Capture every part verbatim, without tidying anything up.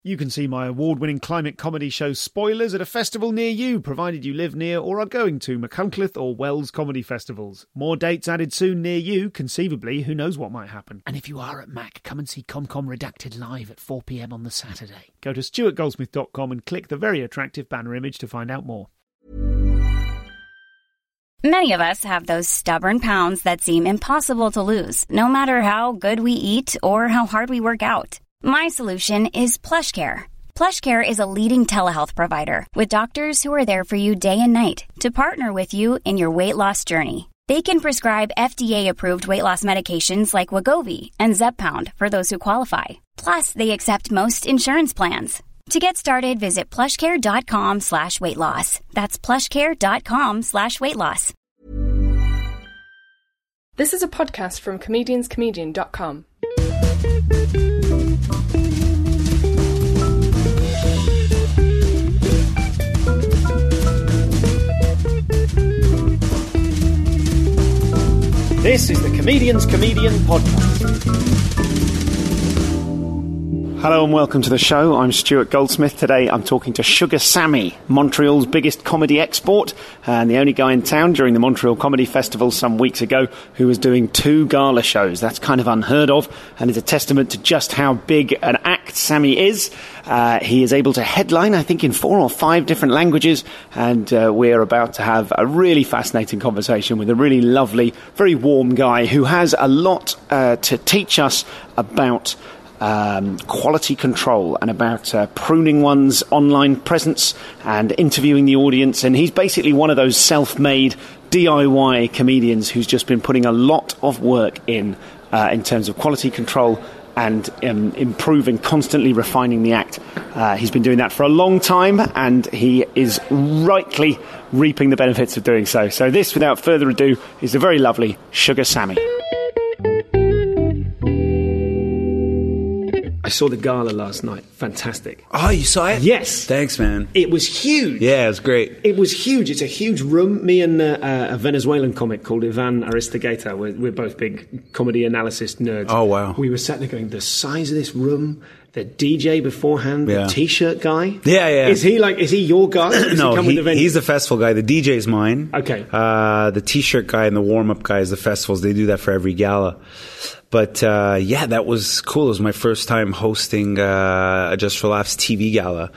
You can see my award-winning climate comedy show Spoilers at a festival near you, provided you live near or are going to Machynlleth or Wells comedy festivals. More dates added soon near you. Conceivably, who knows what might happen. And if you are at Mac, come and see ComCom Redacted live at four p.m. on the Saturday. Go to stuart goldsmith dot com and click the very attractive banner image to find out more. Many of us have those stubborn pounds that seem impossible to lose, no matter how good we eat or how hard we work out. My solution is PlushCare. PlushCare is a leading telehealth provider with doctors who are there for you day and night to partner with you in your weight loss journey. They can prescribe F D A-approved weight loss medications like Wegovy and Zepbound for those who qualify. Plus, they accept most insurance plans. To get started, visit plushcare.com slash weight loss. That's plushcare.com slash weight loss. This is a podcast from comedians comedian dot com. This is the Comedians Comedian Podcast. Hello and welcome to the show. I'm Stuart Goldsmith. Today I'm talking to Sugar Sammy, Montreal's biggest comedy export, and the only guy in town during the Montreal Comedy Festival some weeks ago who was doing two gala shows. That's kind of unheard of, and is a testament to just how big an act Sammy is. Uh, he is able to headline, I think, in four or five different languages, and uh, we're about to have a really fascinating conversation with a really lovely, very warm guy who has a lot uh, to teach us about Um, quality control and about uh, pruning one's online presence and interviewing the audience. And he's basically one of those self-made D I Y comedians who's just been putting a lot of work in uh, in terms of quality control and um, improving, constantly refining the act. Uh, he's been doing that for a long time, and he is rightly reaping the benefits of doing so. So this, without further ado, is the very lovely Sugar Sammy. I saw the gala last night. Fantastic. Oh, you saw it? Yes. Thanks, man. It was huge. Yeah, it was great. It was huge. It's a huge room. Me and uh, a Venezuelan comic called Ivan Aristigueta, we're, we're both big comedy analysis nerds. Oh, wow. We were sat there going, the size of this room, the D J beforehand, Yeah. the T-shirt guy. Yeah, yeah. Is he like, is he your guy? Does no, he come he, with the venue? he's the festival guy. The D J's mine. Okay. Uh, the T-shirt guy and the warm-up guy is the festivals. They do that for every gala. But, uh, yeah, that was cool. It was my first time hosting, uh, a Just for Laughs T V gala.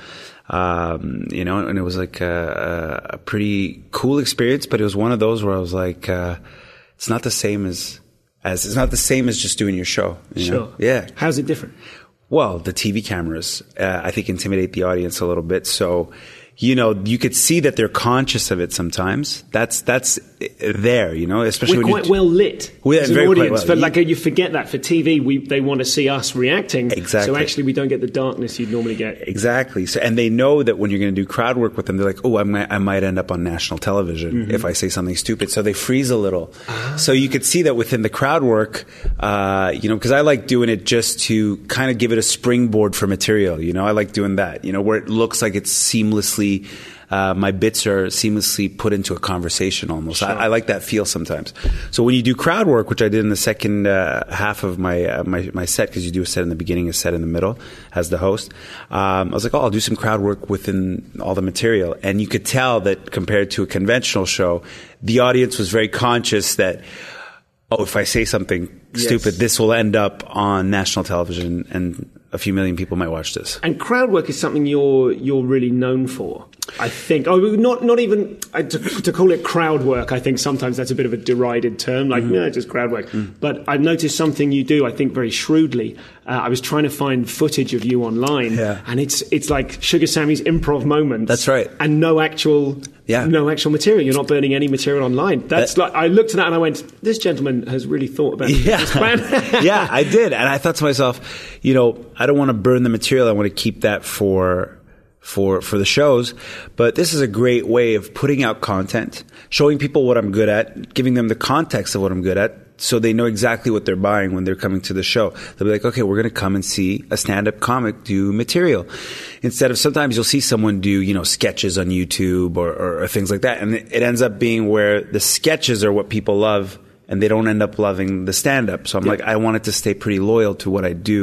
Um, you know, and it was like a, a pretty cool experience, but it was one of those where I was like, uh, it's not the same as, as, it's not the same as just doing your show. You Sure. know? Yeah. How's it different? Well, the T V cameras, uh, I think, intimidate the audience a little bit. So, you know, you could see that they're conscious of it sometimes. That's that's there, you know, especially We're when quite you, well lit We're as an very audience. quite well. But like you forget that for T V, we they want to see us reacting. Exactly. So actually, we don't get the darkness you'd normally get. Exactly. So, and they know that when you're going to do crowd work with them, they're like, oh, I might, I might end up on national television Mm-hmm. if I say something stupid. So they freeze a little. Ah. So you could see that within the crowd work, uh, you know, because I like doing it just to kind of give it a springboard for material. You know, I like doing that, you know, where it looks like it's seamlessly, uh, my bits are seamlessly put into a conversation almost. Sure. I, I like that feel sometimes. So when you do crowd work, which I did in the second uh, half of my, uh, my my set, because you do a set in the beginning, a set in the middle as the host, um, I was like, oh, I'll do some crowd work within all the material. And you could tell that compared to a conventional show, the audience was very conscious that, oh, if I say something Yes. stupid, this will end up on national television and a few million people might watch this. And crowd work is something you're you're really known for, I think. Oh, not not even uh, to, to call it crowd work. I think sometimes that's a bit of a derided term, like mm-hmm. no, just crowd work. Mm. But I've noticed something you do, I think, very shrewdly. Uh, I was trying to find footage of you online, yeah. and it's it's like Sugar Sammy's improv moments. That's right, and no actual. Yeah. No actual material. You're not burning any material online. That's that, like I looked at that and I went, "This gentleman has really thought about yeah. this plan." Yeah, I did, and I thought to myself, you know, I don't want to burn the material. I want to keep that for for for the shows. But this is a great way of putting out content, showing people what I'm good at, giving them the context of what I'm good at, so they know exactly what they're buying when they're coming to the show. They'll be like, okay, we're going to come and see a stand-up comic do material. Instead of sometimes you'll see someone do, you know, sketches on YouTube or, or, or things like that. And it ends up being where the sketches are what people love and they don't end up loving the stand-up. So I'm yeah. like, I want it to stay pretty loyal to what I do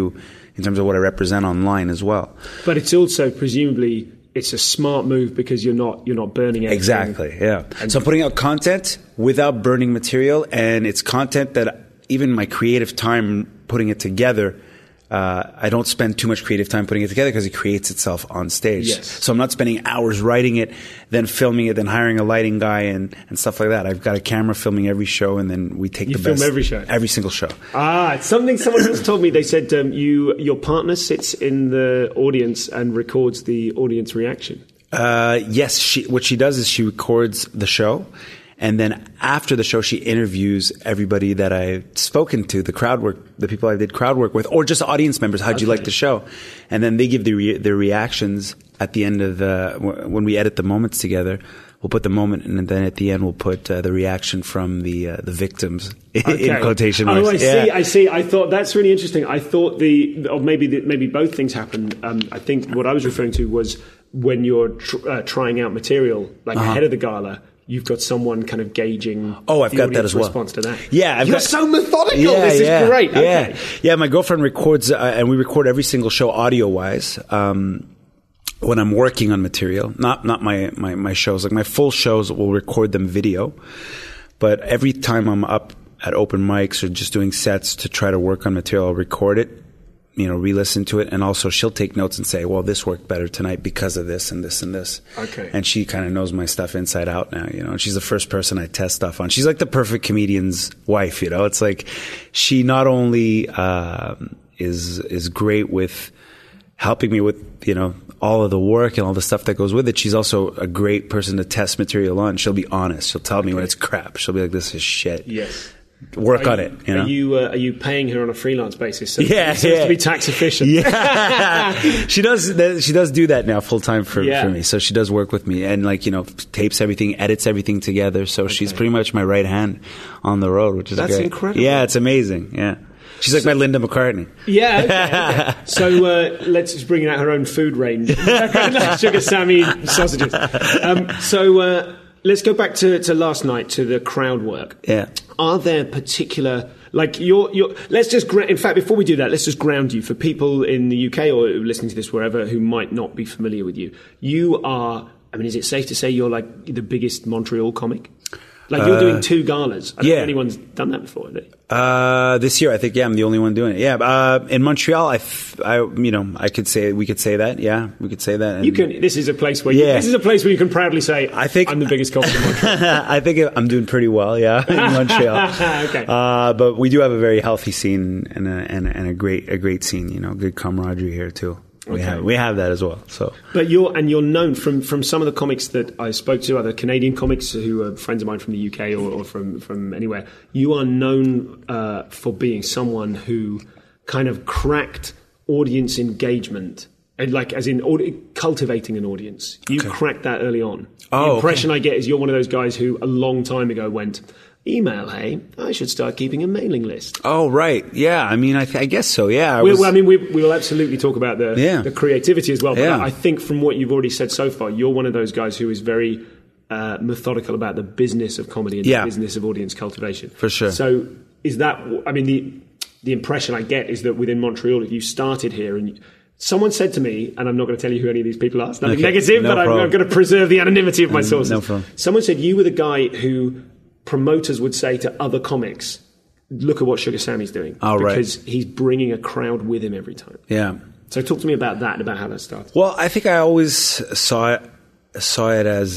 in terms of what I represent online as well. But it's also presumably it's a smart move because you're not you're not burning anything. Exactly, yeah. So I'm putting out content without burning material, and it's content that even my creative time putting it together, uh, I don't spend too much creative time putting it together because it creates itself on stage. Yes. So I'm not spending hours writing it, then filming it, then hiring a lighting guy and, and stuff like that. I've got a camera filming every show, and then we take You the film best. every show? Every single show. Ah, it's something someone else told me. They said um, you your partner sits in the audience and records the audience reaction. Uh, yes, she, what she does is she records the show, and then after the show, she interviews everybody that I've spoken to, the crowd work, the people I did crowd work with, or just audience members. How'd you Okay. like the show? And then they give their re- their reactions at the end of the when we edit the moments together. We'll put the moment, and then at the end, we'll put uh, the reaction from the uh, the victims in Okay. quotation Oh, marks. I Yeah. see. I see. I thought that's really interesting. I thought the, or maybe the, maybe both things happened. Um, I think what I was referring to was when you're tr- uh, trying out material, like Uh-huh. ahead of the gala. You've got someone kind of gauging. Oh, I've the got that audience as well. Response to that. Yeah, I've you're got- so methodical. Yeah, this yeah, is great. Yeah, Okay. yeah. My girlfriend records, uh, and we record every single show audio wise. Um, when I'm working on material, not not my, my my shows, like my full shows, we'll record them video. But every time I'm up at open mics or just doing sets to try to work on material, I'll record it, you know, re-listen to it, and also she'll take notes and say, well, this worked better tonight because of this and this and this. Okay. And she kind of knows my stuff inside out now, you know, and she's the first person I test stuff on. She's like the perfect comedian's wife, you know. It's like she not only um, is is great with helping me with, you know, all of the work and all the stuff that goes with it, she's also a great person to test material on. She'll be honest. She'll tell me when it's crap. She'll be like, this is shit. Yes. Work Are on you, it, you know. Are you uh, are you paying her on a freelance basis? So Yeah, it seems yeah. to be tax efficient. Yeah, she does. that- She does do that now full time for, Yeah. for me. So she does work with me, and like you know, tapes everything, edits everything together. So she's pretty much my right hand on the road, which is That's great. incredible. Yeah, it's amazing. Yeah, she's like my Linda McCartney. Yeah, okay, okay. So uh, let's just bring out her own food range. Like Sugar Sammy sausages. Um, so uh, let's go back to, to last night, to the crowd work. Yeah. Are there particular, like your, your, let's just, gra- in fact, before we do that, let's just ground you for people in the U K or listening to this wherever who might not be familiar with you. You are, I mean, is it safe to say you're like the biggest Montreal comic? Like you're Uh, doing two galas. I don't yeah. know if anyone's done that before, have they? Uh, this year, I think, yeah, I'm the only one doing it. Yeah. Uh, in Montreal, I, f- I, you know, I could say, we could say that. Yeah, we could say that. And You can. This is a place where you, Yeah. this is a place where you can proudly say, I think- I'm the biggest comic in Montreal. I think I'm doing pretty well, yeah, in Montreal. Okay. Uh, but we do have a very healthy scene and a, and a, and a great a great scene. You know, good camaraderie here too. We Okay. have we have that as well. So, But you're and you're known from, from some of the comics that I spoke to, other Canadian comics who are friends of mine from the U K or, or from from anywhere. You are known uh, for being someone who kind of cracked audience engagement, and like as in audi- cultivating an audience. You cracked that early on. Oh, the impression okay. I get is you're one of those guys who a long time ago went, email, hey, I should start keeping a mailing list. oh right, yeah. I mean, I, th- I guess so. Yeah, I We, was- well, I mean, we, we will absolutely talk about the, Yeah. the creativity as well. But Yeah. I think from what you've already said so far, you're one of those guys who is very uh, methodical about the business of comedy and Yeah. the business of audience cultivation. For sure. So is that, I mean, the the impression I get is that within Montreal, if you started here and someone said to me, and I'm not going to tell you who any of these people are, it's nothing Okay. negative, No but I'm, problem. I'm going to preserve the anonymity of my sources. no problem. Someone said you were the guy who promoters would say to other comics, look at what Sugar Sammy's doing. Oh, right. Because he's bringing a crowd with him every time. yeah. So talk to me about that and about how that started. Well, I think I always saw it saw it as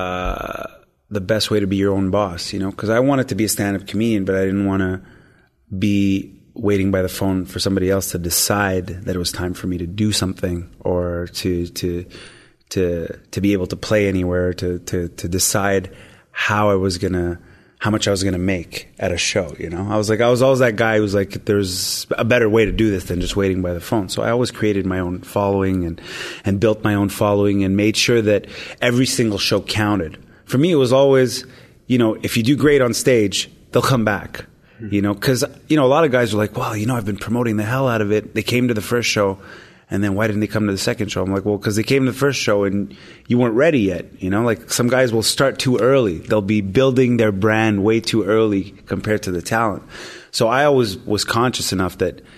uh, the best way to be your own boss, you know, because I wanted to be a stand-up comedian, but I didn't want to be waiting by the phone for somebody else to decide that it was time for me to do something or to to to to be able to play anywhere, to to to decide how I was gonna. how much I was going to make at a show, you know? I was like, I was always that guy who was like, there's a better way to do this than just waiting by the phone. So I always created my own following and, and built my own following and made sure that every single show counted. For me, it was always, you know, if you do great on stage, they'll come back, you know? Cause, you know, a lot of guys are like, well, you know, I've been promoting the hell out of it. They came to the first show. And then why didn't they come to the second show? I'm like, well, because they came to the first show and you weren't ready yet. You know, like some guys will start too early. They'll be building their brand way too early compared to the talent. So I always was conscious enough that,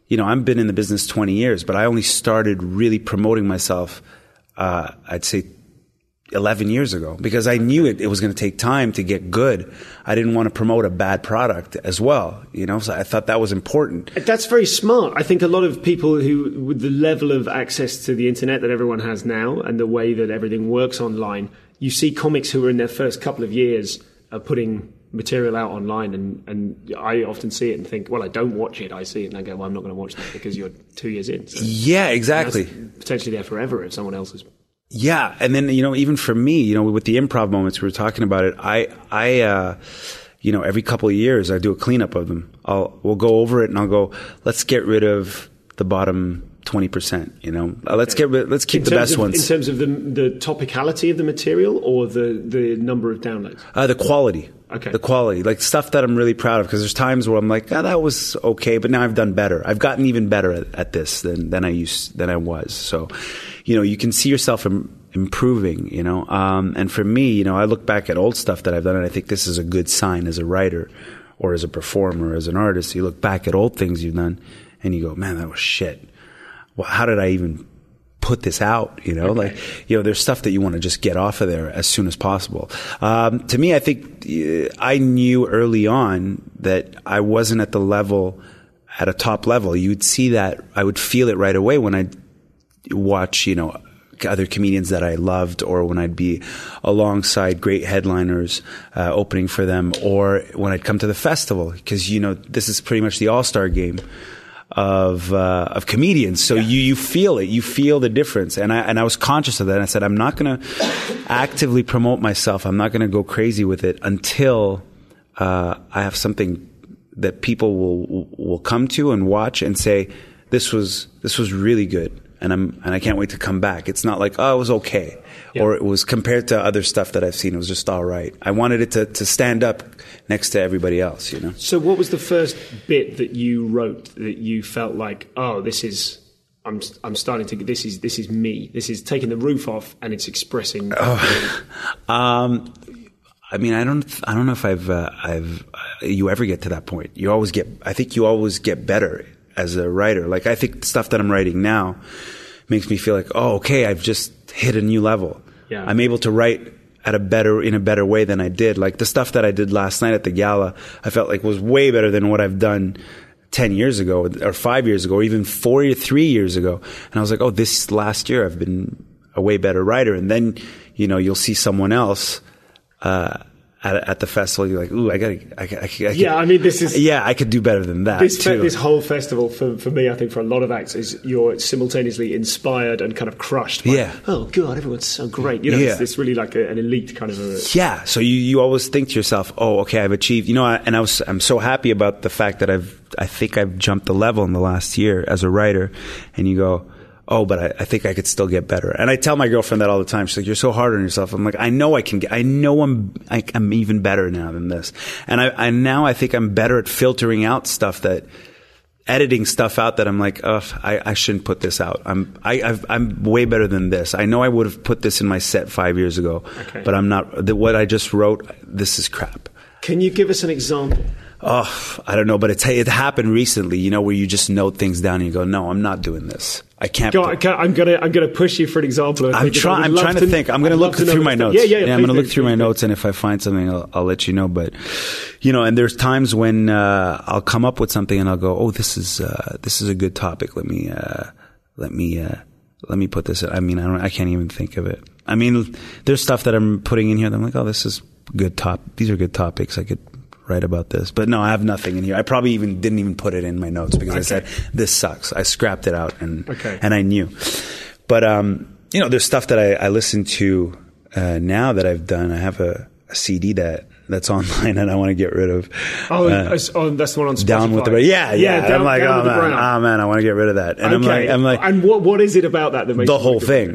you know, I've been in the business twenty years, but I only started really promoting myself, uh, I'd say eleven years ago, because I knew it, it was going to take time to get good. I didn't want to promote a bad product as well, you know, so I thought that was important. That's very smart. I think a lot of people who, with the level of access to the internet that everyone has now and the way that everything works online, you see comics who are in their first couple of years are putting material out online, and, and I often see it and think, well, I don't watch it. I see it and I go, well, I'm not going to watch that because you're two years in. So yeah, exactly. Potentially there forever if someone else is. Yeah. And then, you know, even for me, you know, with the improv moments, we were talking about it. I, I, uh, you know, every couple of years I do a cleanup of them. I'll, we'll go over it and I'll go, let's get rid of the bottom twenty percent, you know, uh, let's okay. get rid, let's keep in the best of, ones. In terms of the, the topicality of the material or the, the number of downloads? Uh, the quality. Okay. The quality, like stuff that I'm really proud of, because there's times where I'm like, oh, that was okay, but now I've done better. I've gotten even better at, at this than, than I used, than I was. So, you know, you can see yourself im- improving, you know, um, and for me, you know, I look back at old stuff that I've done and I think this is a good sign as a writer or as a performer, as an artist. You look back at old things you've done and you go, man, that was shit. Well, how did I even put this out? You know, okay. like, you know, there's stuff that you want to just get off of there as soon as possible. Um, to me, I think uh, I knew early on that I wasn't at the level, at a top level. You'd see that, I would feel it right away when I'd watch, you know, other comedians that I loved, or when I'd be alongside great headliners, uh, opening for them, or when I'd come to the festival, because, you know, this is pretty much the all-star game of uh, of comedians. So yeah. you you feel it. You feel the difference. And I and I was conscious of that. And I said, I'm not going to actively promote myself. I'm not going to go crazy with it until uh, I have something that people will will come to and watch and say, this was this was really good. And I'm and I can't wait to come back. It's not like, oh, it was okay. Yeah. Or it was, compared to other stuff that I've seen, it was just all right. I wanted it to, to stand up next to everybody else, you know? So what was the first bit that you wrote that you felt like, oh, this is, I'm I'm starting to, this is this is me. This is taking the roof off and it's expressing. Oh, um, I mean, I don't, I don't know if I've, uh, I've, uh, you ever get to that point. You always get, I think you always get better as a writer. Like, I think the stuff that I'm writing now makes me feel like, oh, okay, I've just hit a new level. Yeah. I'm able to write at a better, in a better way than I did. Like the stuff that I did last night at the gala, I felt like was way better than what I've done ten years ago or five years ago, or even four or three years ago. And I was like, oh, this last year I've been a way better writer. And then, you know, you'll see someone else, uh, At, at the festival, you're like, ooh, I gotta, I, I, I, I yeah, I mean, this is, yeah, I could do better than that. This, too. Fe- this whole festival, for, for me, I think for a lot of acts, is you're simultaneously inspired and kind of crushed by, yeah. oh God, everyone's so great. You know, yeah. it's, it's really like a, an elite kind of a. Yeah. So you, you always think to yourself, oh, okay, I've achieved, you know, I, and I was, I'm so happy about the fact that I've, I think I've jumped the level in the last year as a writer. And you go, oh, but I, I think I could still get better. And I tell my girlfriend that all the time. She's like, you're so hard on yourself. I'm like, I know I can get, I know I'm, I, I'm even better now than this. And I, I now I think I'm better at filtering out stuff that, editing stuff out that I'm like, oh, I, I shouldn't put this out. I'm, I, I've, I'm way better than this. I know I would have put this in my set five years ago, okay. but I'm not, the, what I just wrote, this is crap. Can you give us an example? Oh, I don't know, but it, it happened recently, you know, where you just note things down and you go, no, I'm not doing this. I can't. Go, put, I'm gonna, I'm gonna push you for an example. I'm trying. I'm trying to, to think. I'm gonna look through my notes. Yeah, yeah, yeah. yeah I'm gonna look through my notes, and if I find something, I'll, I'll let you know. But, you know, and there's times when uh, I'll come up with something and I'll go, oh, this is uh, this is a good topic. Let me uh, let me uh, let me put this in. I mean, I don't. I can't even think of it. I mean, there's stuff that I'm putting in here that I'm like, oh, this is good top. These are good topics. I could write about this, but no, I have nothing in here. I probably even didn't even put it in my notes because okay. I said this sucks. I scrapped it out, and okay. and I knew. But um, you know, there's stuff that I, I listen to uh, now that I've done. I have a, a C D that that's online and I want to get rid of. Oh, uh, oh that's the one on Spotify. Down with the Brown. Yeah, yeah. yeah down, I'm like, down oh man, oh man, I want to get rid of that. And okay. I'm like, I'm like, and what what is it about that that makes the whole thing?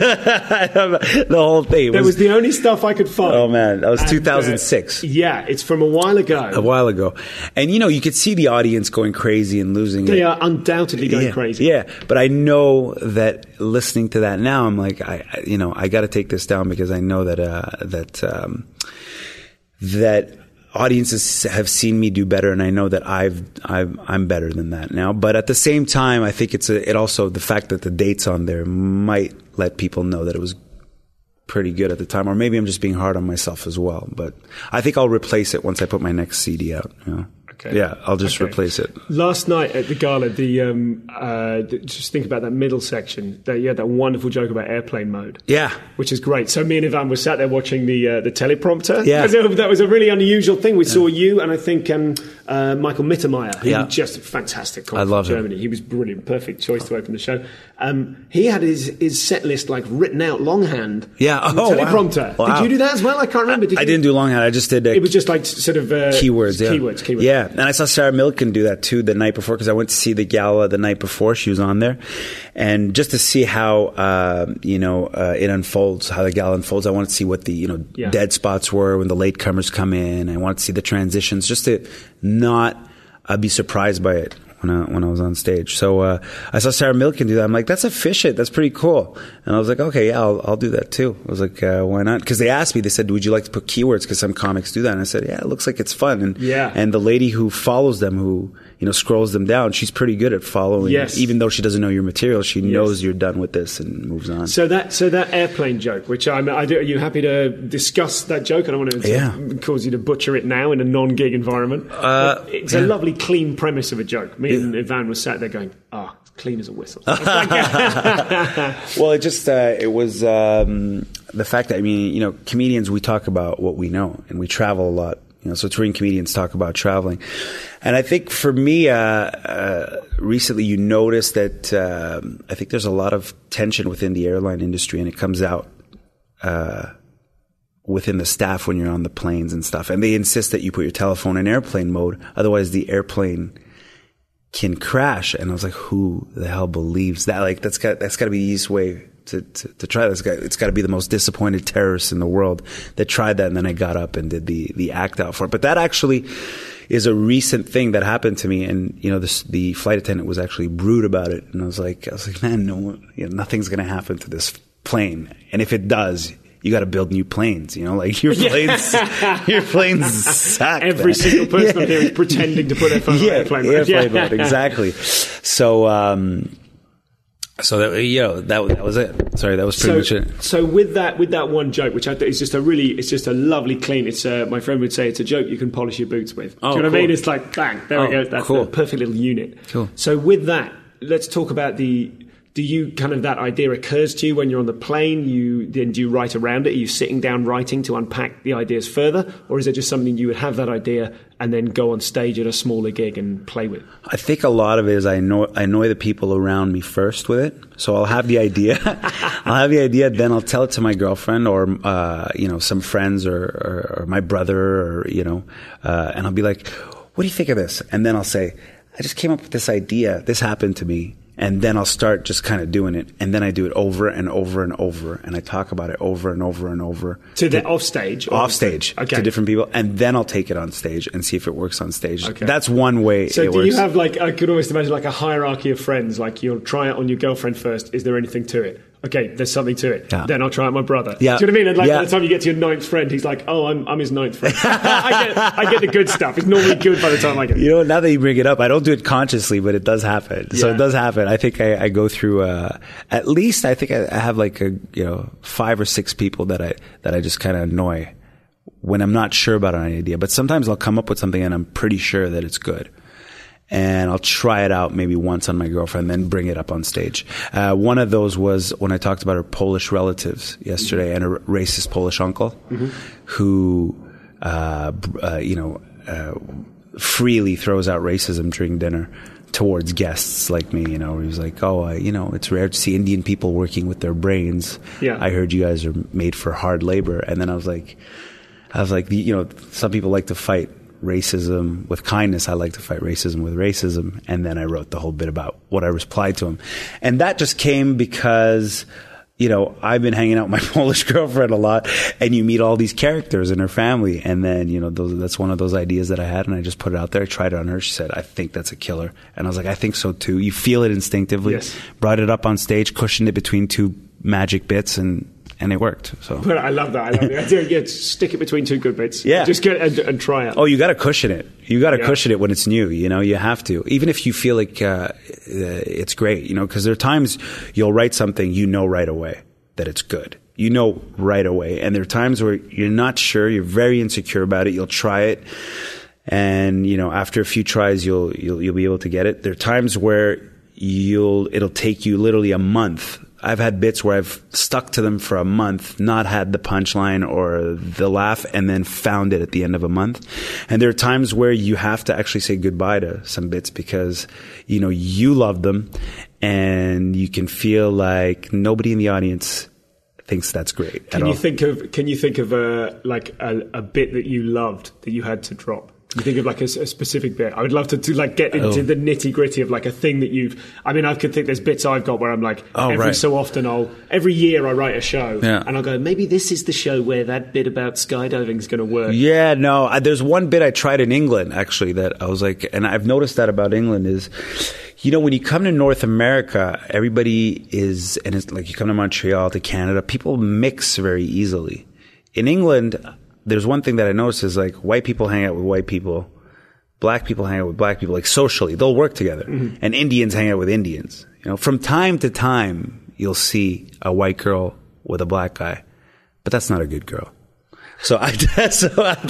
The whole thing. That was, was the only stuff I could find. Oh man, that was and, two thousand six. Uh, yeah, it's from a while ago. A while ago, and you know, you could see the audience going crazy and losing. They it. are undoubtedly going yeah, crazy. Yeah, but I know that listening to that now, I'm like, I, I you know, I got to take this down because I know that uh, that um, that. audiences have seen me do better, and I know that I've, I've I'm better than that now. But at the same time, I think it's a, it also the fact that the date's on there might let people know that it was pretty good at the time, or maybe I'm just being hard on myself as well. But I think I'll replace it once I put my next C D out. You know? Okay. Yeah, I'll just okay. replace it. Last night at the gala, the um, uh, just think about that middle section. That you had that wonderful joke about airplane mode. Yeah, which is great. So me and Ivan were sat there watching the uh, the teleprompter. Yeah, that was a really unusual thing. We yeah. saw you and I think um, uh, Michael Mittermeier, who yeah. was just a fantastic. I love from Germany. Him. He was brilliant, perfect choice to open the show. Um, he had his, his set list like written out longhand. Yeah, oh, teleprompter. Wow. Did you do that as well? I can't remember. Did I, you? I didn't do longhand. I just did. Uh, it was just like sort of uh, keywords. Yeah. Keywords. Keywords. Yeah, and I saw Sarah Millican do that too the night before, because I went to see the gala the night before she was on there, and just to see how uh, you know uh, it unfolds, how the gala unfolds. I wanted to see what the you know yeah. dead spots were when the latecomers come in. I wanted to see the transitions, just to not uh, be surprised by it when I, when I was on stage. So uh, I saw Sarah Millican do that. I'm like, that's a fish it. That's pretty cool. And I was like, okay, yeah, I'll, I'll do that too. I was like, uh, why not? Because they asked me, they said, would you like to put keywords? Because some comics do that. And I said, yeah, it looks like it's fun. And yeah. and the lady who follows them, who you know scrolls them down, she's pretty good at following. Yes. Even though she doesn't know your material, she yes. knows you're done with this and moves on. So that so that airplane joke, which I'm, I do, are you happy to discuss that joke? I don't want to yeah. cause you to butcher it now in a non-gig environment. Uh, it's yeah. a lovely, clean premise of a joke. Me yeah. and Ivan was sat there going, ah, oh, clean as a whistle. Well, it just uh, it was um, the fact that I mean, you know, comedians, we talk about what we know, and we travel a lot. You know, so touring comedians talk about traveling. And I think for me, uh, uh, recently you notice that um, I think there's a lot of tension within the airline industry, and it comes out uh, within the staff when you're on the planes and stuff. And they insist that you put your telephone in airplane mode, otherwise the airplane can crash. And I was like, who the hell believes that? Like, that's got that's got to be the easiest way to, to, to try this. It's got to be the most disappointed terrorists in the world that tried that. And then I got up and did the, the act out for it. But that actually is a recent thing that happened to me. And, you know, this, the flight attendant was actually rude about it. And I was like, I was like, man, no, you know, nothing's going to happen to this plane. And if it does, you got to build new planes, you know, like your planes, your planes suck. Every man. single person yeah. up here is pretending to put their phone yeah, on airplane mode. Airplane yeah. mode, exactly. So, um, so that, you know, that, that was it. Sorry, that was pretty so, much it. So with that, with that one joke, which I think is just a really, it's just a lovely clean. It's uh, my friend would say it's a joke you can polish your boots with. Oh, Do you know cool. what I mean? It's like bang, there oh, we go. That's cool. a perfect little unit. Cool. So with that, let's talk about the. Do you kind of that idea occurs to you when you're on the plane? You then do you write around it? Are you sitting down writing to unpack the ideas further, or is it just something you would have that idea and then go on stage at a smaller gig and play with? I think a lot of it is I annoy, I annoy the people around me first with it. So I'll have the idea, I'll have the idea, then I'll tell it to my girlfriend or uh, you know some friends or, or, or my brother or you know, uh, and I'll be like, "What do you think of this?" And then I'll say, "I just came up with this idea. This happened to me." And then I'll start just kind of doing it. And then I do it over and over and over. And I talk about it over and over and over. To the off stage? Off stage. Okay. To different people. And then I'll take it on stage and see if it works on stage. Okay. That's one way so it do works. You have like, I could almost imagine like a hierarchy of friends. Like you'll try it on your girlfriend first. Is there anything to it? Okay, there's something to it. Yeah. Then I'll try it on my brother. Yeah. Do you know what I mean? And like yeah. by the time you get to your ninth friend, he's like, oh, I'm, I'm his ninth friend. I, get, I get the good stuff. It's normally good by the time I get it. You know, now that you bring it up, I don't do it consciously, but it does happen. Yeah. So it does happen. I think I, I go through, uh, at least I think I, I have like a, you know, five or six people that I, that I just kind of annoy when I'm not sure about an idea. But sometimes I'll come up with something and I'm pretty sure that it's good. And I'll try it out maybe once on my girlfriend, then bring it up on stage. Uh, one of those was when I talked about her Polish relatives yesterday, and a racist Polish uncle mm-hmm. who, uh, uh, you know, uh, freely throws out racism during dinner towards guests like me. You know, he's like, "Oh, uh, you know, it's rare to see Indian people working with their brains. Yeah. I heard you guys are made for hard labor." And then I was like, I was like, you know, some people like to fight racism with kindness. I like to fight racism with racism. And then I wrote the whole bit about what I replied to him. And that just came because, you know, I've been hanging out with my Polish girlfriend a lot, and you meet all these characters in her family. And then, you know, those, that's one of those ideas that I had, and I just put it out there. I tried it on her. She said, "I think that's a killer." And I was like, "I think so too." You feel it instinctively. Yes. Brought it up on stage, cushioned it between two magic bits, and and it worked. So, but I love that. I love the idea. Yeah, stick it between two good bits. Yeah, just get and, and try it. Oh, you got to cushion it. You got to yeah. cushion it when it's new. You know, you have to, even if you feel like uh, it's great. You know, because there are times you'll write something you know right away that it's good. You know right away, and there are times where you're not sure. You're very insecure about it. You'll try it, and you know, after a few tries, you'll you'll you'll be able to get it. There are times where you'll it'll take you literally a month. I've had bits where I've stuck to them for a month, not had the punchline or the laugh, and then found it at the end of a month. And there are times where you have to actually say goodbye to some bits because, you know, you love them and you can feel like nobody in the audience thinks that's great. Can you think of, can you think of a, like a, a bit that you loved that you had to drop? You think of like a, a specific bit. I would love to, to like get into oh. the nitty gritty of like a thing that you've. I mean, I could think there's bits I've got where I'm like oh, every right. so often I'll every year I write a show yeah. and I'll go maybe this is the show where that bit about skydiving is going to work. Yeah, no. I, there's one bit I tried in England actually that I was like, and I've noticed that about England is, you know, when you come to North America, everybody is, and it's like you come to Montreal, to Canada, people mix very easily. In England, there's one thing that I noticed is like white people hang out with white people. Black people hang out with black people, like socially. They'll work together. Mm-hmm. And Indians hang out with Indians. You know, from time to time, you'll see a white girl with a black guy. But that's not a good girl. So I, so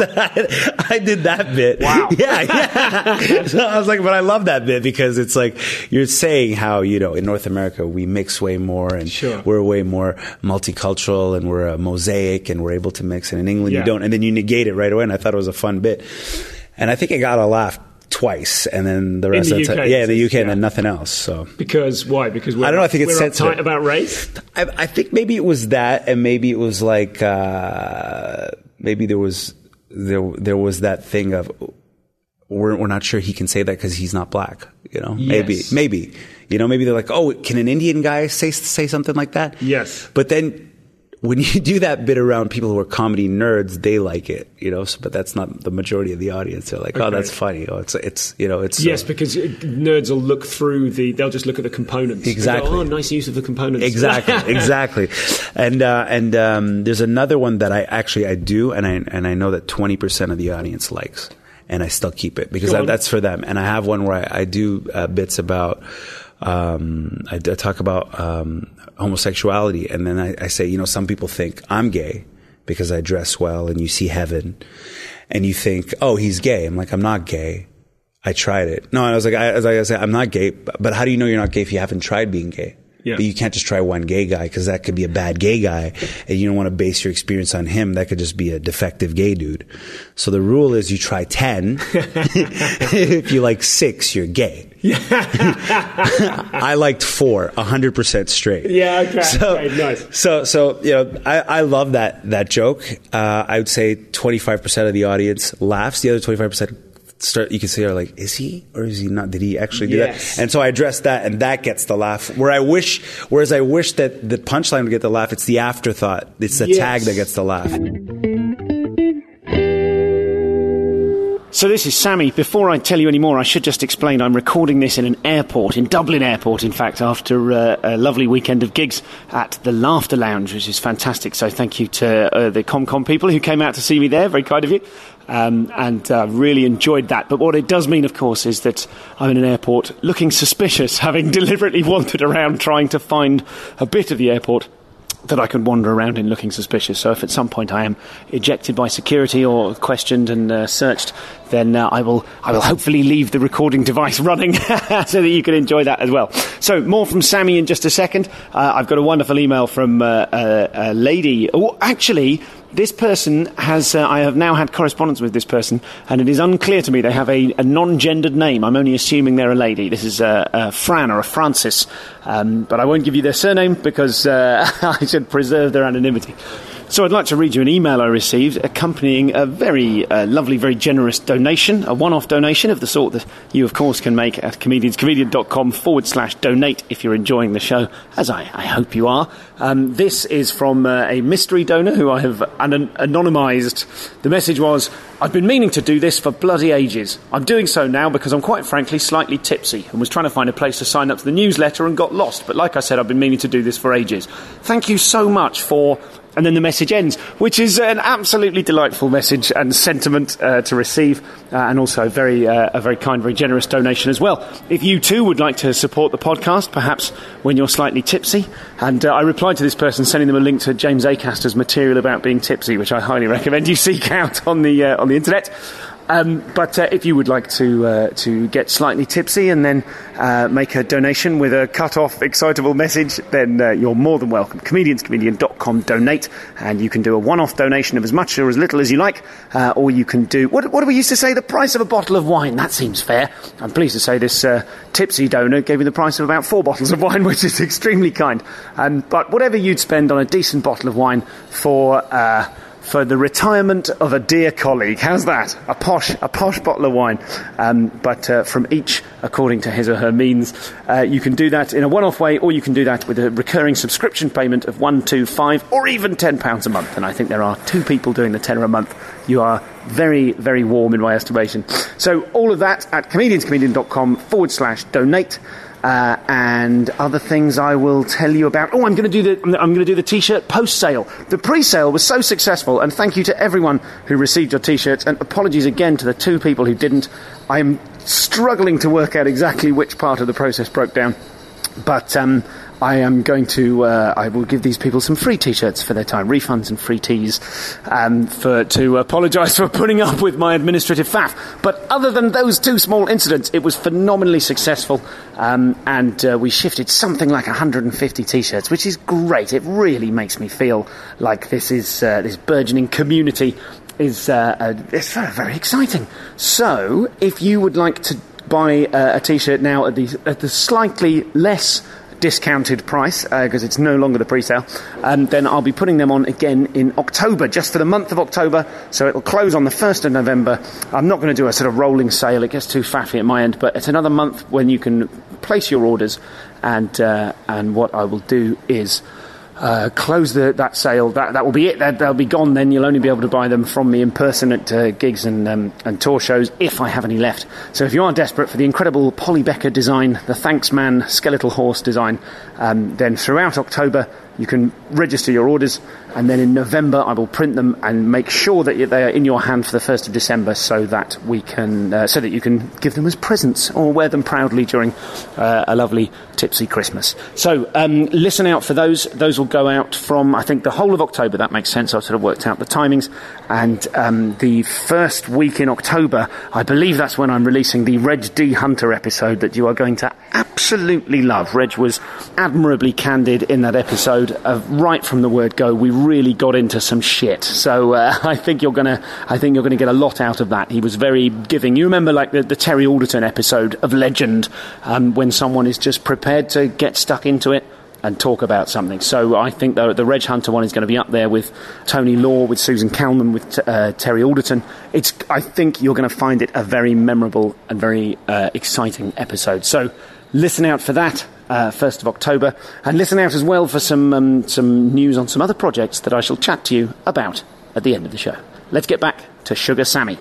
I, I did that bit. Wow. Yeah, yeah. So I was like, but I love that bit because it's like you're saying how, you know, in North America, we mix way more and sure. we're way more multicultural and we're a mosaic and we're able to mix. And in England, yeah. you don't. And then you negate it right away. And I thought it was a fun bit. And I think I got a laugh twice, and then the rest in the of the time, U K, yeah, in the U K, yeah. and then nothing else. So because why? Because we're, I don't know. I think it's we're sensitive uptight about race. I, I think maybe it was that, and maybe it was like uh, maybe there was there there was that thing of we're we're not sure he can say that because he's not black. You know, yes. maybe maybe you know maybe they're like, oh, can an Indian guy say say something like that? Yes, but then. When you do that bit around people who are comedy nerds, they like it, you know. So, but that's not the majority of the audience. They're like, "Oh, okay. that's funny." Oh, it's it's you know, it's yes, uh, because nerds will look through the. They'll just look at the components. Exactly. Go, oh, nice use of the components. Exactly, exactly. And uh, and um, there's another one that I actually I do, and I and I know that twenty percent of the audience likes, and I still keep it because I, that's for them. And I have one where I, I do uh, bits about. Um, I, I talk about um, homosexuality, and then I, I say, you know, some people think I'm gay because I dress well, and you see heaven, and you think, oh, he's gay. I'm like, I'm not gay. I tried it. No, I was like, I, as I said, I'm not gay. But, but how do you know you're not gay if you haven't tried being gay? Yeah. But you can't just try one gay guy because that could be a bad gay guy, and you don't want to base your experience on him. That could just be a defective gay dude. So the rule is you try ten. If you like six, you're gay. I liked four, a hundred percent straight. Yeah, okay, so, okay, nice. So, so you know, I, I love that that joke. Uh, I would say twenty-five percent of the audience laughs. The other twenty-five percent start. You can see are like, is he or is he not? Did he actually do yes. that? And so I address that, and that gets the laugh. Where I wish, whereas I wish that the punchline would get the laugh. It's the afterthought. It's the yes. tag that gets the laugh. So this is Sammy. Before I tell you any more, I should just explain I'm recording this in an airport, in Dublin Airport, in fact, after uh, a lovely weekend of gigs at the Laughter Lounge, which is fantastic. So thank you to uh, the ComCom people who came out to see me there. Very kind of you. Um, and uh, really enjoyed that. But what it does mean, of course, is that I'm in an airport looking suspicious, having deliberately wandered around trying to find a bit of the airport that I could wander around in looking suspicious. So if at some point I am ejected by security or questioned and uh, searched, then uh, I will I will hopefully leave the recording device running so that you can enjoy that as well. So more from Sammy in just a second. Uh, I've got a wonderful email from uh, a, a lady. Oh, actually, this person has, uh, I have now had correspondence with this person, and it is unclear to me. They have a, a non-gendered name. I'm only assuming they're a lady. This is uh, a Fran or a Francis, um, but I won't give you their surname because uh, I should preserve their anonymity. So I'd like to read you an email I received accompanying a very uh, lovely, very generous donation, a one-off donation of the sort that you, of course, can make at comedianscomedian.com forward slash donate if you're enjoying the show, as I, I hope you are. Um, this is from uh, a mystery donor who I have an- anonymised. The message was, I've been meaning to do this for bloody ages. I'm doing so now because I'm quite frankly slightly tipsy and was trying to find a place to sign up to the newsletter and got lost. But like I said, I've been meaning to do this for ages. Thank you so much for... And then the message ends, which is an absolutely delightful message and sentiment uh, to receive, uh, and also very, uh, a very kind, very generous donation as well. If you too would like to support the podcast, perhaps when you're slightly tipsy, and uh, I replied to this person sending them a link to James Acaster's material about being tipsy, which I highly recommend you seek out on the uh, on the internet. Um, but uh, if you would like to uh, to get slightly tipsy and then uh, make a donation with a cut-off, excitable message, then uh, you're more than welcome. comedians comedian dot com donate, and you can do a one-off donation of as much or as little as you like, uh, or you can do, what, what do we used to say, the price of a bottle of wine? That seems fair. I'm pleased to say this uh, tipsy donor gave me the price of about four bottles of wine, which is extremely kind. Um, but whatever you'd spend on a decent bottle of wine for... Uh, for the retirement of a dear colleague. How's that? A posh, a posh bottle of wine. Um, but uh, from each, according to his or her means. Uh, you can do that in a one-off way, or you can do that with a recurring subscription payment of one, two, five, or even ten pounds a month. And I think there are two people doing the tenner a month. You are very, very warm in my estimation. So all of that at comedianscomedian.com forward slash donate. Uh, and other things I will tell you about. Oh, I'm going to do the I'm going to do the T-shirt post sale. The pre-sale was so successful, and thank you to everyone who received your T-shirts. And apologies again to the two people who didn't. I'm struggling to work out exactly which part of the process broke down, but um, I am going to. Uh, I will give these people some free T-shirts for their time, refunds and free teas, um, for to apologise for putting up with my administrative faff. But other than those two small incidents, it was phenomenally successful, um, and uh, we shifted something like one hundred fifty T-shirts, which is great. It really makes me feel like this is uh, this burgeoning community is uh, uh, it's very, very exciting. So, if you would like to buy uh, a T-shirt now at the at the slightly less discounted price, because uh, it's no longer the pre-sale, um, then I'll be putting them on again in October, just for the month of October, so it'll close on the first of November. I'm not going to do a sort of rolling sale, it gets too faffy at my end, but it's another month when you can place your orders, and uh, and what I will do is Uh, close the, that sale. That that will be it. That, they'll be gone then. You'll only be able to buy them from me in person at uh, gigs and um, and tour shows, if I have any left. So if you are desperate for the incredible Polly Becker design, the Thanks Man skeletal horse design, um, then throughout October you can register your orders, and then in November I will print them and make sure that they are in your hand for the first of December, so that we can uh, so that you can give them as presents or wear them proudly during uh, a lovely tipsy Christmas. So um, listen out for those. Those will go out from, I think, the whole of October. That makes sense. I've sort of worked out the timings, and um, the first week in October, I believe that's when I'm releasing the Reg D. Hunter episode that you are going to absolutely love. Reg was admirably candid in that episode. Of right from the word go, we really got into some shit. So uh, I think you're gonna, I think you're gonna get a lot out of that. He was very giving. You remember, like the, the Terry Alderton episode of Legend, um, when someone is just prepared to get stuck into it and talk about something. So I think the, the Reg Hunter one is going to be up there with Tony Law, with Susan Calman, with uh, Terry Alderton. It's. I think you're going to find it a very memorable and very uh, exciting episode. So listen out for that. Uh, first of October, and listen out as well for some um, some news on some other projects that I shall chat to you about at the end of the show. Let's get back to Sugar Sammy.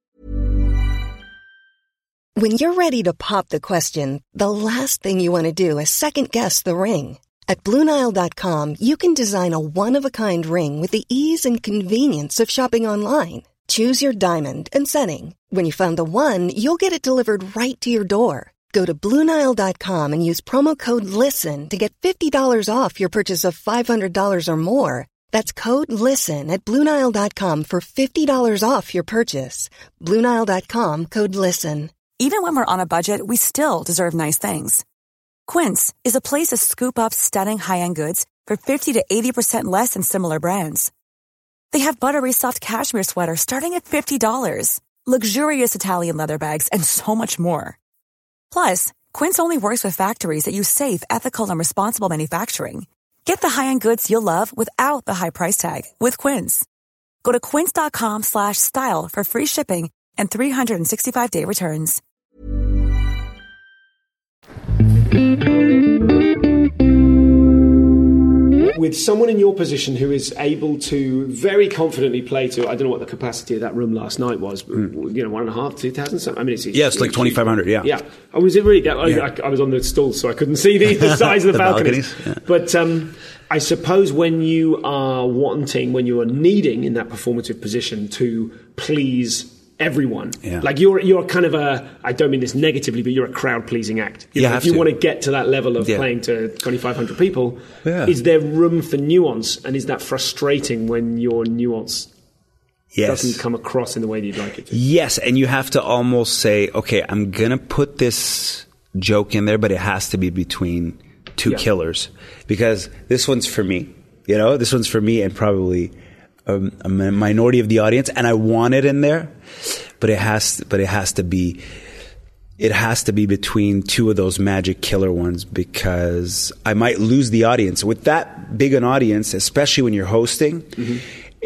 When you're ready to pop the question, the last thing you want to do is second-guess the ring. At Blue Nile dot com, you can design a one-of-a-kind ring with the ease and convenience of shopping online. Choose your diamond and setting. When you find the one, you'll get it delivered right to your door. Go to Blue Nile dot com and use promo code LISTEN to get fifty dollars off your purchase of five hundred dollars or more. That's code LISTEN at Blue Nile dot com for fifty dollars off your purchase. Blue Nile dot com, code LISTEN. Even when we're on a budget, we still deserve nice things. Quince is a place to scoop up stunning high-end goods for fifty to eighty percent less than similar brands. They have buttery soft cashmere sweaters starting at fifty dollars, luxurious Italian leather bags, and so much more. Plus, Quince only works with factories that use safe, ethical, and responsible manufacturing. Get the high-end goods you'll love without the high price tag with Quince. Go to quince.com slash style for free shipping and three sixty-five day returns. With someone in your position who is able to very confidently play to, I don't know what the capacity of that room last night was, but, mm. you know, one and a half, two thousand something. I mean, it's, it's yeah, it's like twenty-five hundred. Yeah, yeah. Oh, was it really? I, yeah. I, I was on the stool, so I couldn't see the, the size of the, the balconies. balconies. Yeah. But um, I suppose when you are wanting, when you are needing in that performative position to please everyone, yeah. like you're you're kind of a, I don't mean this negatively, but you're a crowd pleasing act. You you know, if you to. want to get to that level of yeah. playing to twenty-five hundred people, yeah. is there room for nuance, and is that frustrating when your nuance yes. doesn't come across in the way that you'd like it to? Yes, and you have to almost say, okay, I'm gonna put this joke in there, but it has to be between two yeah. killers, because this one's for me, you know, this one's for me and probably Um, a minority of the audience, and I want it in there, but it has, to, but it has to be, it has to be between two of those magic killer ones, because I might lose the audience with that big an audience, especially when you're hosting. Mm-hmm.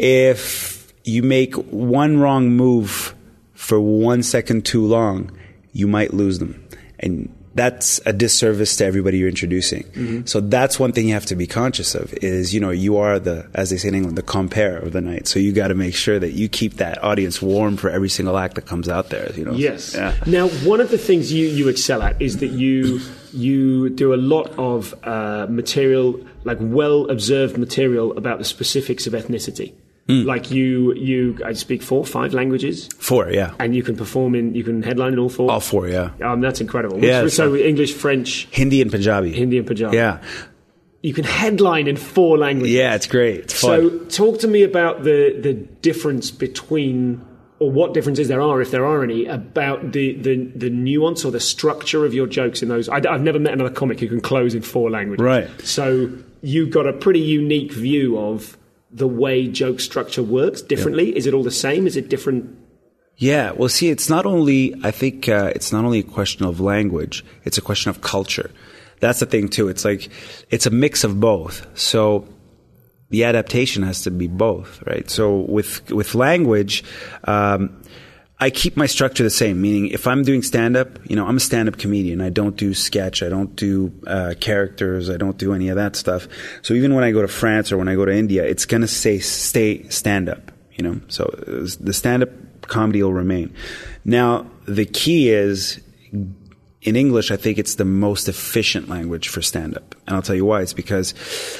If you make one wrong move for one second too long, you might lose them, and that's a disservice to everybody you're introducing. Mm-hmm. So that's one thing you have to be conscious of is, you know, you are the, as they say in England, the compere of the night. So you got to make sure that you keep that audience warm for every single act that comes out there, you know. Yes. Yeah. Now, one of the things you, you excel at is that you you do a lot of uh, material, like well-observed material about the specifics of ethnicity. Mm. Like you, you, I speak four, five languages. Four, yeah. And you can perform in, you can headline in all four. All four, yeah. Um, that's incredible. Yeah, Which, so English, French, Hindi, and Punjabi. Hindi and Punjabi. Yeah. You can headline in four languages. Yeah, it's great. It's fun. So talk to me about the the difference between, or what differences there are, if there are any, about the the, the nuance or the structure of your jokes in those. I, I've never met another comic who can close in four languages. Right. So you've got a pretty unique view of the way joke structure works differently. Yeah. Is it all the same? Is it different? Yeah. Well, see, it's not only, I think uh, it's not only a question of language, it's a question of culture. That's the thing too. It's like, it's a mix of both. So the adaptation has to be both, right? So with, with language, um, I keep my structure the same, meaning if I'm doing stand-up, you know, I'm a stand-up comedian. I don't do sketch. I don't do uh, characters. I don't do any of that stuff. So even when I go to France or when I go to India, it's going to say stay stand-up, you know. So the stand-up comedy will remain. Now, the key is, in English, I think it's the most efficient language for stand-up. And I'll tell you why. It's because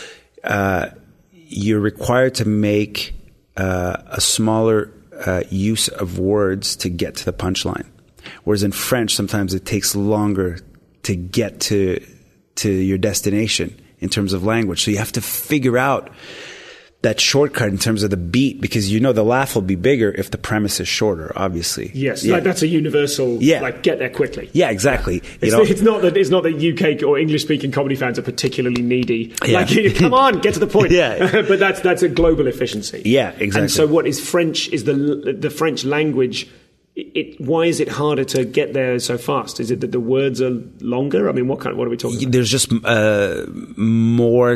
uh, you're required to make uh, a smaller Uh, use of words to get to the punchline. Whereas in French, sometimes it takes longer to get to to your destination in terms of language. So you have to figure out that shortcut in terms of the beat, because you know the laugh will be bigger if the premise is shorter, obviously. Yes, yeah. like that's a universal, yeah. like get there quickly. Yeah, exactly. Yeah. You it's, know? it's not that it's not that U K or English-speaking comedy fans are particularly needy. Yeah. Like, come on, get to the point. Yeah. But that's that's a global efficiency. Yeah, exactly. And so what is French, is the the French language, it, why is it harder to get there so fast? Is it that the words are longer? I mean, what kind of, what are we talking about? There's just uh, more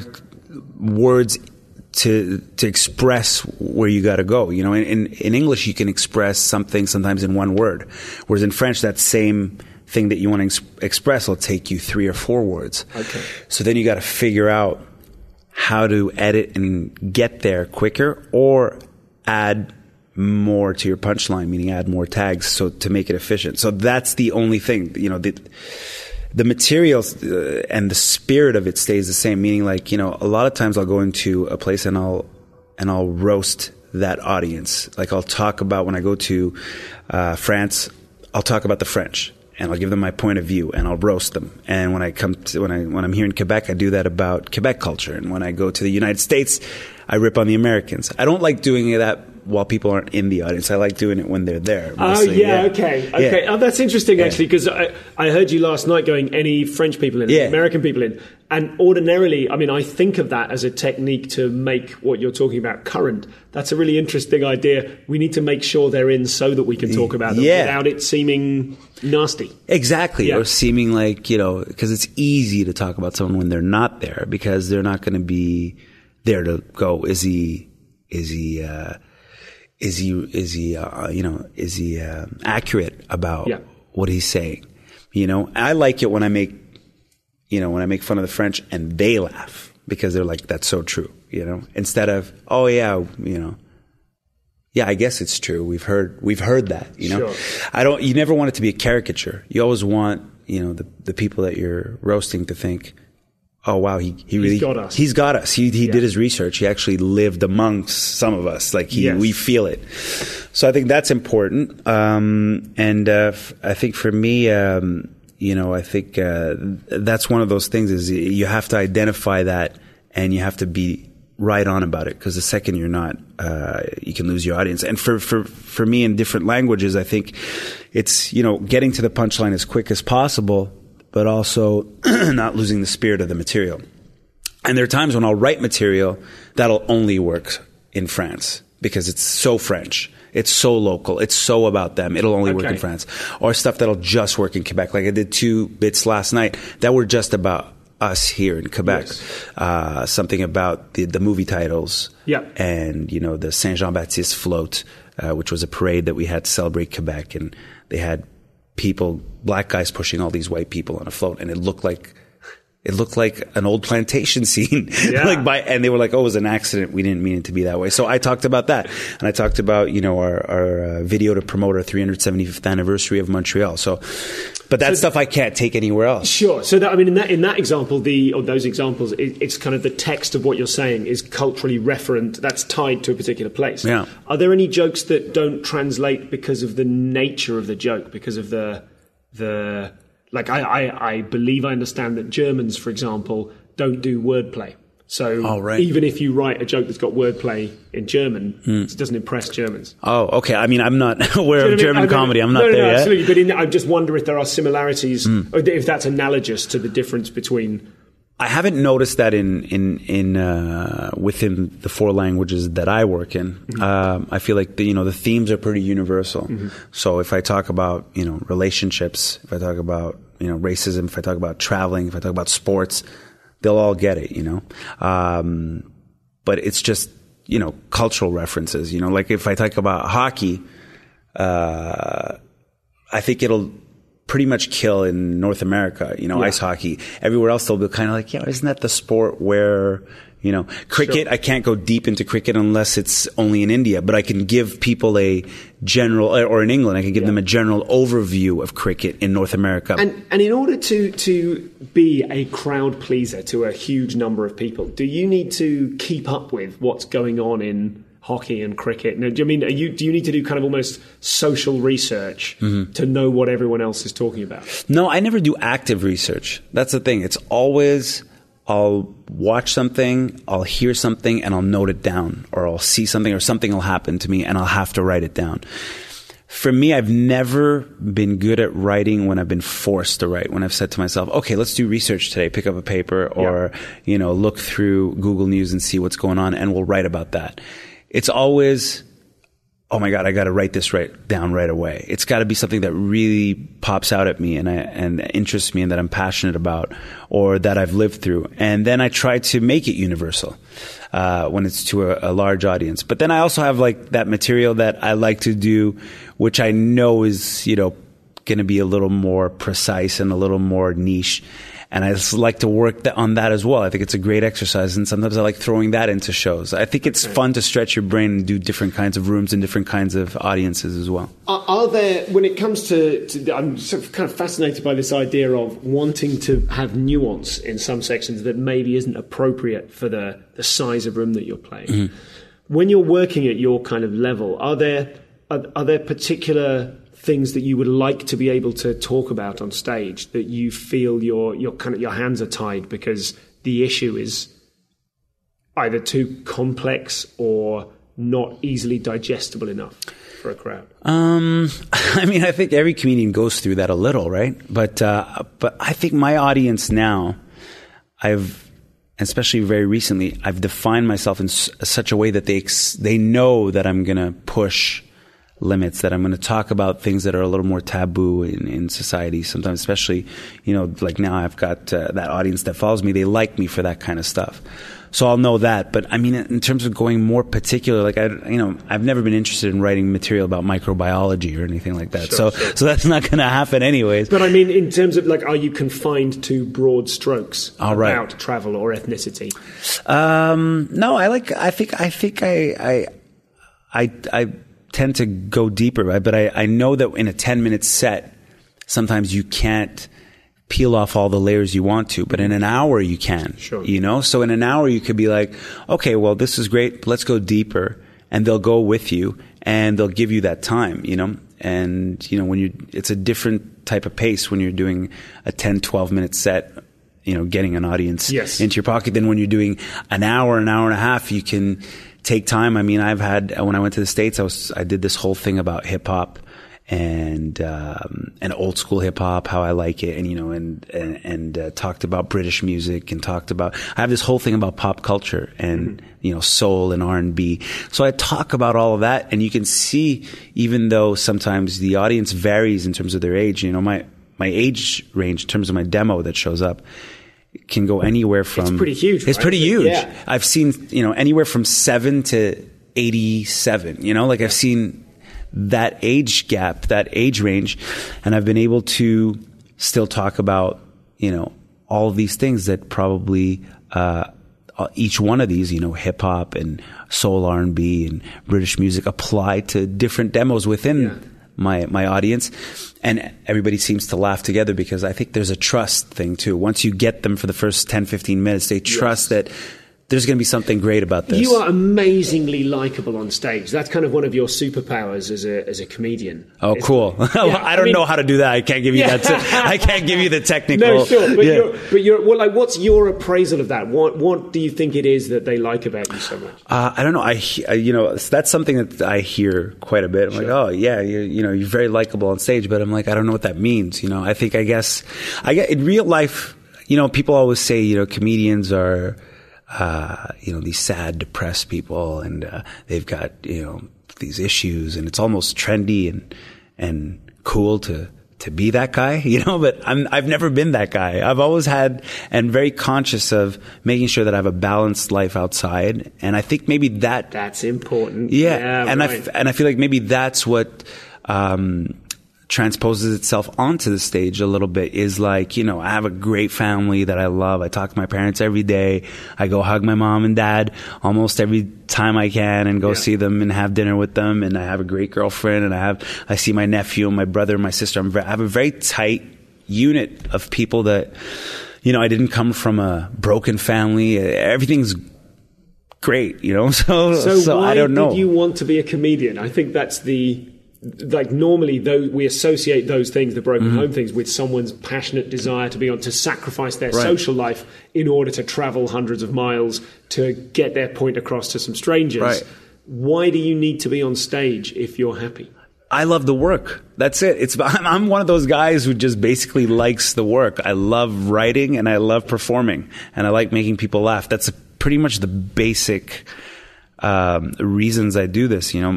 words to to express where you got to go. You know, in, in in English you can express something sometimes in one word, whereas in French that same thing that you want to ex- express will take you three or four words. Okay. So then you got to figure out how to edit and get there quicker, or add more to your punchline, meaning add more tags, so to make it efficient. So that's the only thing. You know, the the materials uh, and the spirit of it stays the same, meaning like, you know, a lot of times I'll go into a place and I'll and I'll roast that audience. Like I'll talk about, when I go to uh, France, I'll talk about the French and I'll give them my point of view and I'll roast them. And when I come to, when I when I'm here in Quebec, I do that about Quebec culture. And when I go to the United States, I rip on the Americans. I don't like doing that while people aren't in the audience. I like doing it when they're there. Oh, mostly. yeah, yeah, okay. okay. Yeah. Oh, that's interesting, Yeah. actually, because I, I heard you last night going, any French people in, Yeah. American people in. And ordinarily, I mean, I think of that as a technique to make what you're talking about current. That's a really interesting idea. We need to make sure they're in so that we can talk about them Yeah. without it seeming nasty. Exactly. Yeah. Or seeming like, you know, because it's easy to talk about someone when they're not there, because they're not going to be there to go, is he, is he, uh, is he, is he, uh, you know, is he uh, accurate about Yeah. what he's saying? You know, I like it when I make, you know, when I make fun of the French and they laugh, because they're like, that's so true, you know, instead of, oh yeah, you know, yeah, I guess it's true. We've heard, we've heard that, you know, Sure. I don't, you never want it to be a caricature. You always want, you know, the, the people that you're roasting to think, oh wow, he, he really, got us. he's got us. He, he Yeah. did his research. He actually lived amongst some of us. Like he, Yes. we feel it. So I think that's important. Um, and, uh, f- I think for me, um, you know, I think, uh, that's one of those things is you have to identify that and you have to be right on about it. Cause the second you're not, uh, you can lose your audience. And for, for, for me in different languages, I think it's, you know, getting to the punchline as quick as possible, but also not losing the spirit of the material. And there are times when I'll write material that'll only work in France because it's so French. It's so local. It's so about them. It'll only work Okay. in France. Or stuff that'll just work in Quebec. Like I did two bits last night that were just about us here in Quebec. Yes. Uh, something about the, the movie titles. Yeah. And, you know, the Saint Jean-Baptiste float, uh, which was a parade that we had to celebrate Quebec. And they had people, black guys pushing all these white people on a float. And it looked like, it looked like an old plantation scene. Yeah. like by, and they were like, oh, it was an accident. We didn't mean it to be that way. So I talked about that. And I talked about, you know, our, our uh, video to promote our three hundred seventy-fifth anniversary of Montreal. So, but that So stuff I can't take anywhere else. Sure. So that, I mean, in that in that example, the or those examples, it, it's kind of the text of what you're saying is culturally referent. That's tied to a particular place. Yeah. Are there any jokes that don't translate because of the nature of the joke? Because of the the like, I I, I believe I understand that Germans, for example, don't do wordplay. So Oh, right. even if you write a joke that's got wordplay in German, it doesn't impress Germans. Oh, okay. I mean, I'm not aware Do you know of what I mean? German I mean, comedy. I'm not no, no, there no, yet. Absolutely, but in, I just wonder if there are similarities, or if that's analogous to the difference between. I haven't noticed that in in in uh, within the four languages that I work in. Mm-hmm. Um, I feel like the, you know, the themes are pretty universal. Mm-hmm. So if I talk about, you know, relationships, if I talk about, you know, racism, if I talk about traveling, if I talk about sports, they'll all get it. You know, um, but it's just, you know, cultural references. You know, like if I talk about hockey, uh, I think it'll pretty much kill in North America, you know, Yeah. ice hockey. Everywhere else, they'll be kind of like, yeah, isn't that the sport where, you know, cricket, Sure. I can't go deep into cricket unless it's only in India, but I can give people a general, or in England, I can give Yeah. them a general overview of cricket in North America. And and in order to to be a crowd pleaser to a huge number of people, do you need to keep up with what's going on in hockey and cricket? Now, do you mean are you do you need to do kind of almost social research to know what everyone else is talking about? No, I never do active research. That's the thing. It's always, I'll watch something, I'll hear something, and I'll note it down, or I'll see something, or something will happen to me, and I'll have to write it down. For me, I've never been good at writing when I've been forced to write. When I've said to myself, okay, let's do research today, pick up a paper, or, you know, look through Google News and see what's going on, and we'll write about that. It's always, oh my God, I got to write this right down right away. It's got to be something that really pops out at me and I, and interests me and that I'm passionate about or that I've lived through. And then I try to make it universal uh, when it's to a, a large audience. But then I also have like that material that I like to do, which I know is, you know, going to be a little more precise and a little more niche. And I just like to work th- on that as well. I think it's a great exercise. And sometimes I like throwing that into shows. I think it's fun to stretch your brain and do different kinds of rooms and different kinds of audiences as well. Are, are there, when it comes to, to, I'm sort of kind of fascinated by this idea of wanting to have nuance in some sections that maybe isn't appropriate for the, the size of room that you're playing. Mm-hmm. When you're working at your kind of level, are there are, are there particular things that you would like to be able to talk about on stage that you feel your your kind of your hands are tied because the issue is either too complex or not easily digestible enough for a crowd? Um, I mean, I think every comedian goes through that a little, right? But uh, but I think my audience now, I've, especially very recently, I've defined myself in s- such a way that they ex- they know that I'm going to push limits, that I'm going to talk about things that are a little more taboo in, in society sometimes, especially, you know, like now I've got uh, that audience that follows me. They like me for that kind of stuff. So I'll know that. But I mean, in terms of going more particular, like I, you know, I've never been interested in writing material about microbiology or anything like that. Sure, so, sure. so that's not going to happen anyways. But I mean, in terms of like, are you confined to broad strokes All right. about travel or ethnicity? Um, no, I like, I think, I think I, I, I, I tend to go deeper, right? But I, I know that in a ten minute set, sometimes you can't peel off all the layers you want to, but in an hour you can, sure. you know? So in an hour you could be like, okay, well, this is great. Let's go deeper. And they'll go with you and they'll give you that time, you know? And, you know, when you, it's a different type of pace when you're doing a ten, twelve minute set, you know, getting an audience yes. into your pocket. Then when you're doing an hour, an hour and a half, you can take time. I mean, I've had, when I went to the States, I was, I did this whole thing about hip hop and, um, and old school hip hop, how I like it. And, you know, and, and, and uh, talked about British music and talked about, I have this whole thing about pop culture and, mm-hmm. you know, soul and R and B. So I talk about all of that, and you can see, even though sometimes the audience varies in terms of their age, you know, my, my age range in terms of my demo that shows up can go anywhere from, it's pretty huge. It's right? pretty huge. Yeah. I've seen, you know, anywhere from seven to eighty-seven, you know, like I've seen that age gap, that age range, and I've been able to still talk about, you know, all of these things that probably, uh, each one of these, you know, hip hop and soul R and B and British music apply to different demos within yeah. my, my audience. And everybody seems to laugh together because I think there's a trust thing too. Once you get them for the first ten, fifteen minutes, they trust yes. that there's going to be something great about this. You are amazingly likable on stage. That's kind of one of your superpowers as a as a comedian. Oh, cool! Yeah, I don't I mean, know how to do that. I can't give you yeah. that. Te- I can't give you the technical. No, sure, but yeah. you're, but you're well. Like, what's your appraisal of that? What what do you think it is that they like about you so much? Uh, I don't know. I you know that's something that I hear quite a bit. I'm sure. like, oh yeah, you you know, you're very likable on stage, but I'm like, I don't know what that means. You know, I think I guess I get in real life. You know, people always say, you know, comedians are. Uh, you know, these sad, depressed people, and uh, they've got, you know, these issues, and it's almost trendy and and cool to to be that guy, you know. But I'm I've never been that guy. I've always had and very conscious of making sure that I have a balanced life outside, and I think maybe that that's important. Yeah, yeah and right. I f- and I feel like maybe that's what. Um, transposes itself onto the stage a little bit is like, you know, I have a great family that I love. I talk to my parents every day. I go hug my mom and dad almost every time I can and go yeah. see them and have dinner with them. And I have a great girlfriend, and I have, I see my nephew and my brother and my sister. I'm very, I have a very tight unit of people that, you know, I didn't come from a broken family. Everything's great, you know, so, so, so why I don't know. Did you want to be a comedian? I think that's the, like normally though we associate those things, the broken mm-hmm. home things, with someone's passionate desire to be on, to sacrifice their right. social life in order to travel hundreds of miles to get their point across to some strangers. Right. Why do you need to be on stage if you're happy? I love the work. That's it. It's I'm one of those guys who just basically likes the work. I love writing and I love performing and I like making people laugh. That's pretty much the basic um, reasons I do this, you know.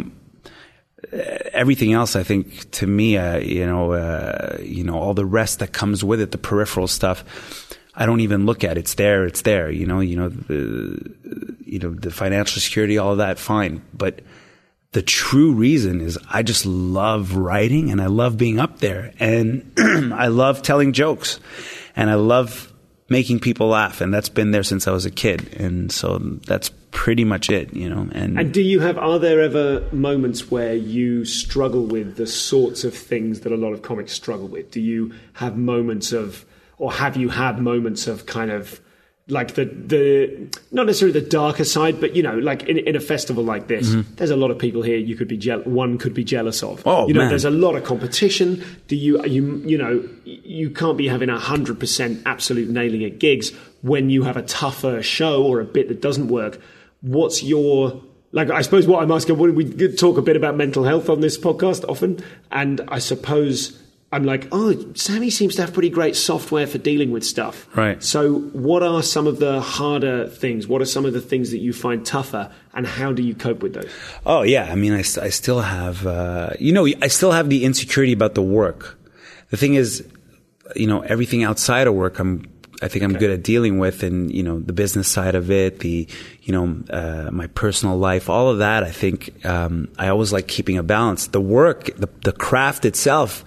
Everything else, I think, to me, uh, you know, uh, you know, all the rest that comes with it, the peripheral stuff, I don't even look at. It's there. It's there. You know, you know, the, you know, the financial security, all of that, fine. But the true reason is I just love writing and I love being up there and I love telling jokes and I love making people laugh, and that's been there since I was a kid, and so that's pretty much it, you know. And and do you have, are there ever moments where you struggle with the sorts of things that a lot of comics struggle with? Do you have moments of, or have you had moments of kind of like the, the not necessarily the darker side, but, you know, like in, in a festival like this, mm-hmm. there's a lot of people here you could be je- one could be jealous of. Oh, you know, man. There's a lot of competition. Do you, you, you know, you can't be having a hundred percent absolute nailing at gigs when you have a tougher show or a bit that doesn't work. What's your, like, I suppose what I'm asking, we talk a bit about mental health on this podcast often, and I suppose I'm like, oh, Sammy seems to have pretty great software for dealing with stuff. Right. So what are some of the harder things? What are some of the things that you find tougher, and how do you cope with those? Oh, yeah. I mean, I, I still have, uh, you know, I still have the insecurity about the work. The thing is, you know, everything outside of work, I'm, I think I'm okay. good at dealing with, and, you know, the business side of it, the, you know, uh, my personal life, all of that. I think, um, I always like keeping a balance. The work, the, the craft itself,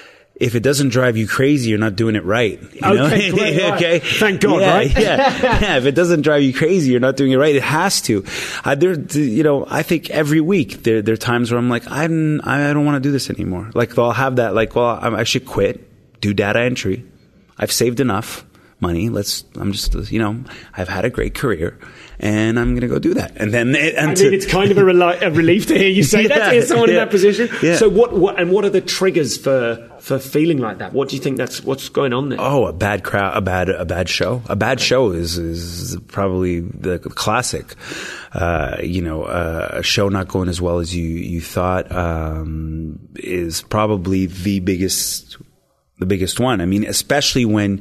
if it doesn't drive you crazy, you're not doing it right. You know? Okay, great, right. Okay, thank God, yeah, right? yeah, yeah. If it doesn't drive you crazy, you're not doing it right. It has to. Uh, there, you know, I think every week there, there are times where I'm like, I'm, I don't want to do this anymore. Like, I'll have that. Like, well, I, I should quit, do data entry. I've saved enough money. Let's. I'm just, you know, I've had a great career, and I'm going to go do that. And then, and I to, mean, it's kind of a, reli- a relief to hear you say yeah, that, to hear someone yeah, in that position. Yeah. So, what, what, and what are the triggers for for feeling like that? What do you think that's what's going on there? Oh, a bad crowd, a bad, a bad show. A bad show is is probably the classic. Uh, you know, uh, a show not going as well as you you thought um, is probably the biggest, the biggest one. I mean, especially when,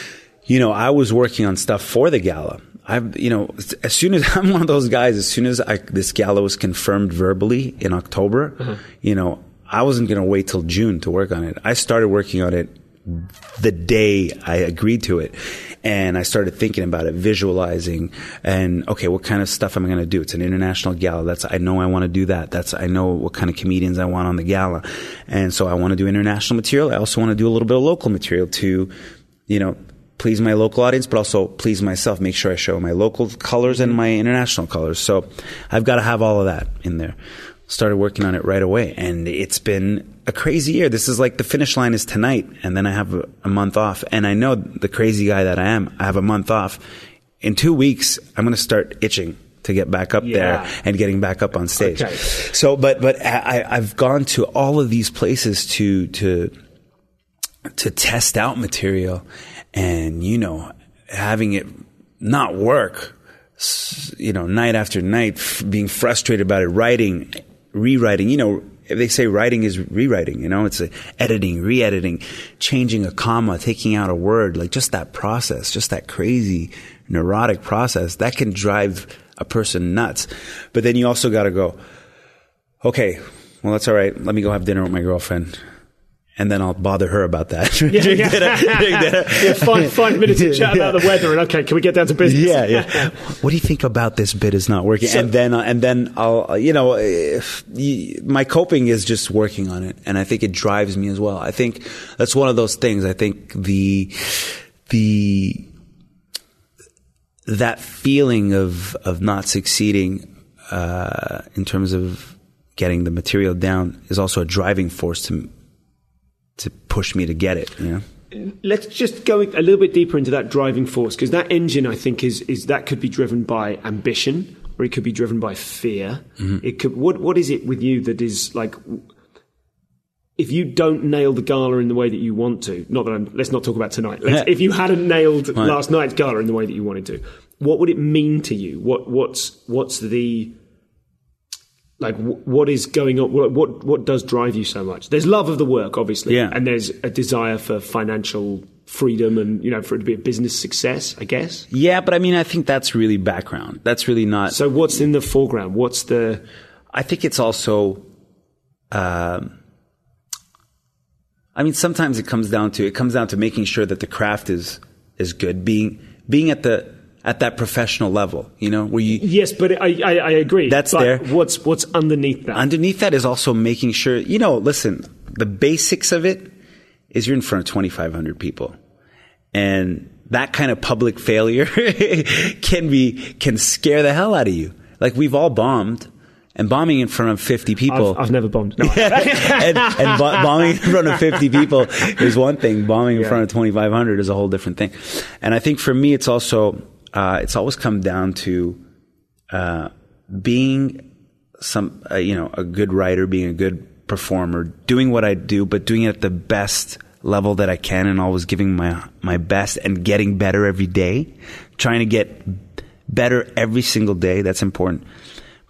you know, I was working on stuff for the gala. I've, you know, as soon as I'm one of those guys, as soon as I, this gala was confirmed verbally in October, uh-huh. you know, I wasn't going to wait till June to work on it. I started working on it the day I agreed to it. And I started thinking about it, visualizing, and okay, what kind of stuff am I going to do? It's an international gala. That's, I know I want to do that. That's, I know what kind of comedians I want on the gala. And so I want to do international material. I also want to do a little bit of local material to, you know, please my local audience, but also please myself. Make sure I show my local colors and my international colors. So I've got to have all of that in there. Started working on it right away, and it's been a crazy year. This is like the finish line is tonight, and then I have a, a month off. And I know the crazy guy that I am, I have a month off. In two weeks, I'm going to start itching to get back up yeah. there and getting back up on stage. Okay. So, but but I, I've gone to all of these places to to to test out material, and you know, having it not work, you know, night after night, f- being frustrated about it, writing. Rewriting, you know, they say writing is rewriting, you know, it's a editing, re-editing, changing a comma, taking out a word, like just that process, just that crazy neurotic process that can drive a person nuts. But then you also got to go, okay, well, that's all right. Let me go have dinner with my girlfriend. And then I'll bother her about that. Yeah, yeah. dinner, yeah, five, five minutes to chat about the weather, and okay, can we get down to business? Yeah, yeah. What do you think about this bit is not working? So, and then, uh, and then I'll, you know, if you, my coping is just working on it, and I think it drives me as well. I think that's one of those things. I think the the that feeling of of not succeeding uh, in terms of getting the material down is also a driving force to. to push me to get it, you know? Let's just go a little bit deeper into that driving force, because that engine, I think, is is that could be driven by ambition, or it could be driven by fear. Mm-hmm. It could. What what is it with you that is like, if you don't nail the gala in the way that you want to? Not that I'm, let's not talk about tonight. Let's, if you hadn't nailed right. last night's gala in the way that you wanted to, what would it mean to you? What what's what's the Like, what is going on? What, what what does drive you so much? There's love of the work, obviously, yeah. and there's a desire for financial freedom and, you know, for it to be a business success, I guess. Yeah, but I mean, I think that's really background. That's really not. So what's in the foreground? What's the? I think it's also. Um, I mean, sometimes it comes down to it comes down to making sure that the craft is is good, being being at the. At that professional level, you know, where you... Yes, but I, I, I agree. That's but there. What's, what's underneath that? Underneath that is also making sure, you know, listen, the basics of it is you're in front of twenty-five hundred people. And that kind of public failure can be, can scare the hell out of you. Like, we've all bombed. And bombing in front of fifty people... I've, I've never bombed. No. and and bo- bombing in front of fifty people is one thing. Bombing in yeah. front of twenty-five hundred is a whole different thing. And I think for me, it's also... Uh, it's always come down to uh, being some, uh, you know, a good writer, being a good performer, doing what I do, but doing it at the best level that I can, and always giving my my best and getting better every day, trying to get better every single day. That's important.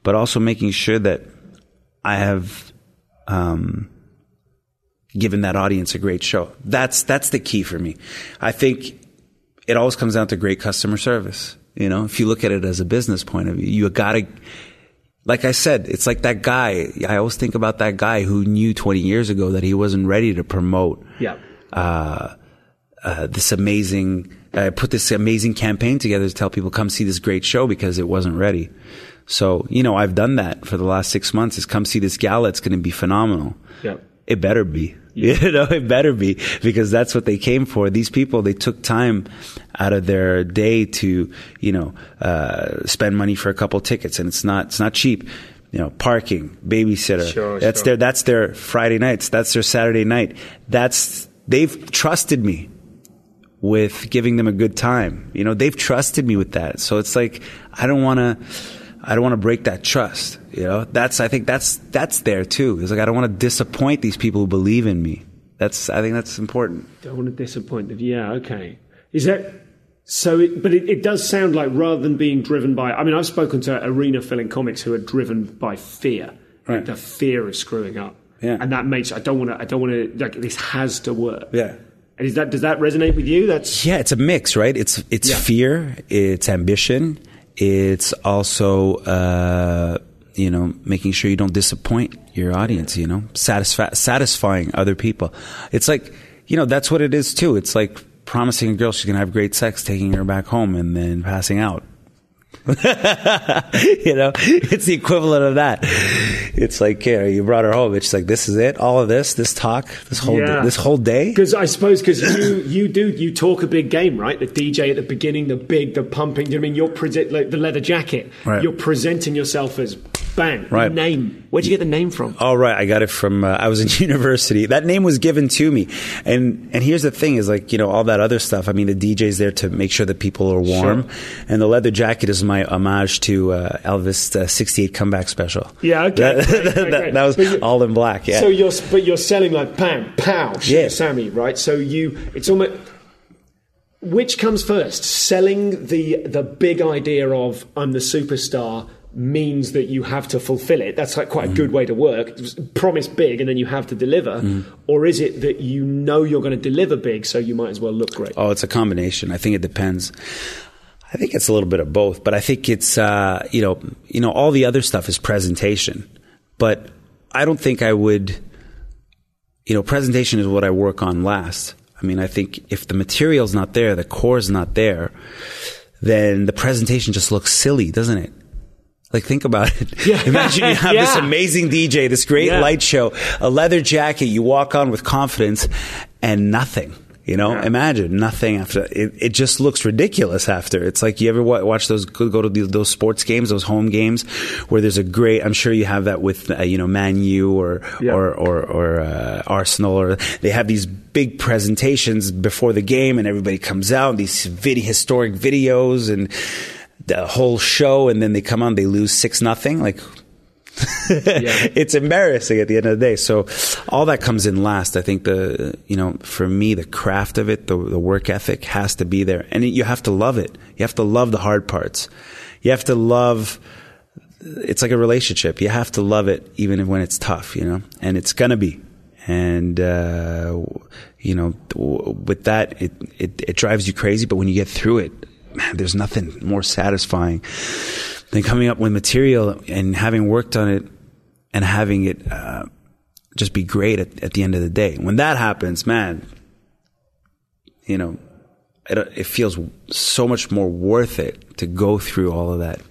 but also making sure that I have um, given that audience a great show. That's that's the key for me. I think it always comes down to great customer service. You know, if you look at it as a business point of view, you gotta, like I said, it's like that guy. I always think about that guy who knew twenty years ago that he wasn't ready to promote yeah. uh, uh, this amazing, uh, put this amazing campaign together to tell people come see this great show because it wasn't ready. So, you know, I've done that for the last six months is come see this gala. It's going to be phenomenal. Yeah. It better be. You know, it better be, because that's what they came for. These people, they took time out of their day to, you know, uh, spend money for a couple tickets, and it's not, it's not cheap. You know, parking, babysitter. Sure, that's sure. their, that's their Friday nights. That's their Saturday night. That's, they've trusted me with giving them a good time. You know, they've trusted me with that. So it's like, I don't want to, I don't want to break that trust. You know, that's, I think that's, that's there too. It's like, I don't want to disappoint these people who believe in me. That's, I think that's important. Don't want to disappoint them. Yeah. Okay. Is that so? It, but it, it does sound like rather than being driven by, I mean, I've spoken to arena filling comics who are driven by fear, right. The fear of screwing up. Yeah. And that makes, I don't want to, I don't want to, like, this has to work. Yeah. And is that, does that resonate with you? That's, yeah, it's a mix, right? It's, it's yeah. fear, it's ambition. It's also, uh, you know, making sure you don't disappoint your audience, you know, satisfi- satisfying other people. It's like, you know, that's what it is too. It's like promising a girl she's going to have great sex, taking her back home, and then passing out. You know, it's the equivalent of that. It's like, yeah, you brought her home. It's like, this is it. All of this, this talk, this whole, yeah. this whole day. Because I suppose because you you do you talk a big game, right? The D J at the beginning, the big, the pumping. Do you know what I mean you're present like the leather jacket? Right. You're presenting yourself as bang. Right. Name. Where'd you get the name from? Oh, right. I got it from, uh, I was in university. That name was given to me. And, and here's the thing is like, you know, all that other stuff. I mean, the D J's there to make sure that people are warm. Sure. And the leather jacket is my homage to uh, Elvis' uh, sixty-eight comeback special. Yeah, okay. That, great, great, that, great. that was all in black, yeah. So you're, but you're selling like bang, pow, Sugar yeah. Sammy, right? So you, it's almost, which comes first? Selling the the big idea of I'm the superstar means that you have to fulfill it. That's like quite a good way to work. Promise big and then you have to deliver. Mm. Or is it that you know you're going to deliver big, so you might as well look great? Oh, it's a combination. I think it depends. I think it's a little bit of both, but I think it's, uh, you know, you know, all the other stuff is presentation, but I don't think I would, you know, presentation is what I work on last. I mean, I think if the material's not there, the core's not there, then the presentation just looks silly, doesn't it? Like, think about it. Yeah. Imagine you have yeah. this amazing D J, this great yeah. light show, a leather jacket, you walk on with confidence, and nothing. You know, yeah. imagine nothing after. It, it just looks ridiculous after. It's like, you ever watch those, go to those sports games, those home games, where there's a great, I'm sure you have that with, uh, you know, Man U or, yeah. or, or, or, uh, Arsenal, or they have these big presentations before the game and everybody comes out, these video, historic videos and the whole show, and then they come on, they lose six nothing. Like, yeah. It's embarrassing at the end of the day. So all that comes in last. I think the, you know, for me, the craft of it, the, the work ethic has to be there. And you have to love it. You have to love the hard parts. You have to love, it's like a relationship. You have to love it even when it's tough, you know, and it's going to be. And, uh, you know, with that, it, it, it drives you crazy. But when you get through it, man, there's nothing more satisfying than coming up with material and having worked on it and having it uh, just be great at, at the end of the day. When that happens, man, you know, it, it feels so much more worth it to go through all of that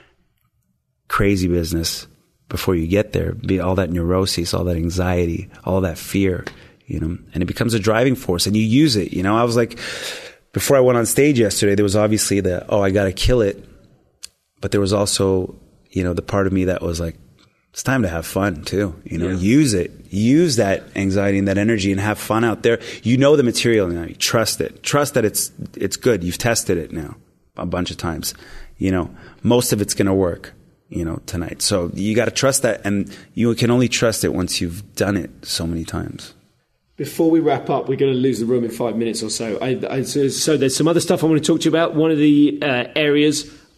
crazy business before you get there. Be all that neurosis, all that anxiety, all that fear, you know, and it becomes a driving force and you use it. You know, I was like, before I went on stage yesterday, there was obviously the, oh, I got to kill it. But there was also, you know, the part of me that was like, it's time to have fun too. You know, yeah. use it, use that anxiety and that energy and have fun out there. You know the material now. You trust it. Trust that it's, it's good. You've tested it now a bunch of times. You know, most of it's going to work, you know, tonight. So you got to trust that, and you can only trust it once you've done it so many times. Before we wrap up, we're going to lose the room in five minutes or so. I, I, so, so there's some other stuff I want to talk to you about. One of the uh, areas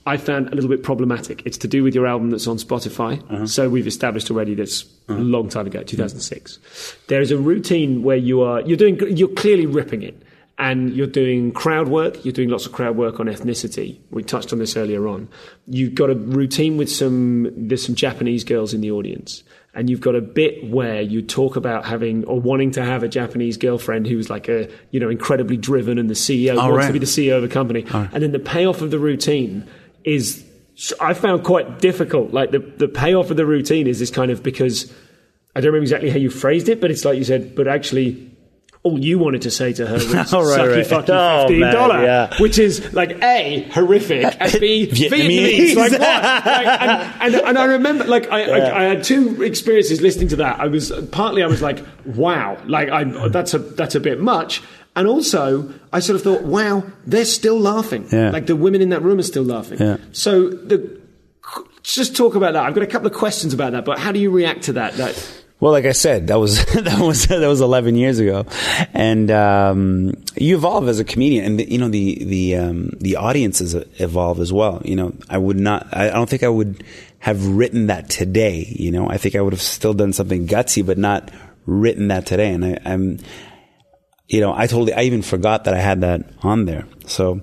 I found a little bit problematic. It's to do with your album that's on Spotify. Uh-huh. So we've established already that's uh-huh. a long time ago, two thousand six. Mm-hmm. There is a routine where you are you're doing you're clearly ripping it, and you're doing crowd work. You're doing lots of crowd work on ethnicity. We touched on this earlier on. You've got a routine with some there's some Japanese girls in the audience. And you've got a bit where you talk about having or wanting to have a Japanese girlfriend who's like a, you know, incredibly driven, and the C E O All wants right. to be the C E O of a company. Right. And then the payoff of the routine is, I found quite difficult. Like the, the payoff of the routine is this kind of, because I don't remember exactly how you phrased it, but it's like you said, but actually all you wanted to say to her was, oh, right, sucky right. fucky oh, fifteen dollars, yeah. which is like A, horrific, and B, Vietnamese. Vietnamese. Like what? Like, and, and, and I remember, like, I, yeah. I, I had two experiences listening to that. I was, partly I was like, wow, like I, that's a, that's a bit much. And also, I sort of thought, wow, they're still laughing. Yeah. Like the women in that room are still laughing. Yeah. So the, just talk about that. I've got a couple of questions about that, but how do you react to that? That Well, like I said, that was that was that was eleven years ago, and um, you evolve as a comedian, and the, you know the the um, the audiences evolve as well. You know, I would not, I don't think I would have written that today. You know, I think I would have still done something gutsy, but not written that today. And I, I'm, you know, I totally, I even forgot that I had that on there. So,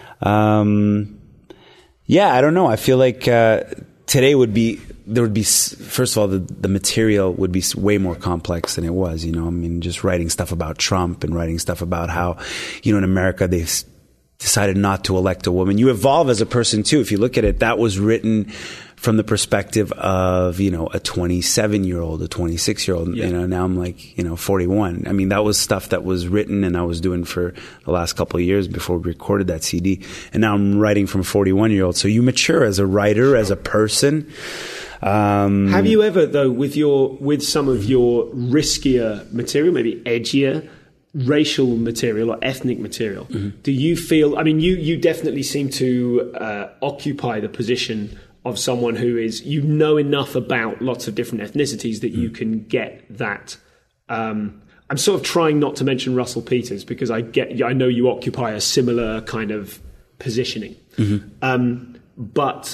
um, yeah, I don't know. I feel like uh, today would be. There would be, first of all, the, the material would be way more complex than it was, you know. I mean, just writing stuff about Trump and writing stuff about how, you know, in America they've decided not to elect a woman. You evolve as a person too. If you look at it, that was written from the perspective of, you know, a twenty-seven year old, a twenty-six year old, yeah. you know, now I'm like, you know, forty-one. I mean, that was stuff that was written and I was doing for the last couple of years before we recorded that C D. And now I'm writing from a forty-one year old. So you mature as a writer, as a person. Um, Have you ever, though, with your with some of your riskier material, maybe edgier, racial material or ethnic material, mm-hmm. do you feel? I mean, you you definitely seem to uh, occupy the position of someone who is, you know enough about lots of different ethnicities that mm-hmm. you can get that. Um, I'm sort of trying not to mention Russell Peters because I get, I know you occupy a similar kind of positioning, mm-hmm. um, but.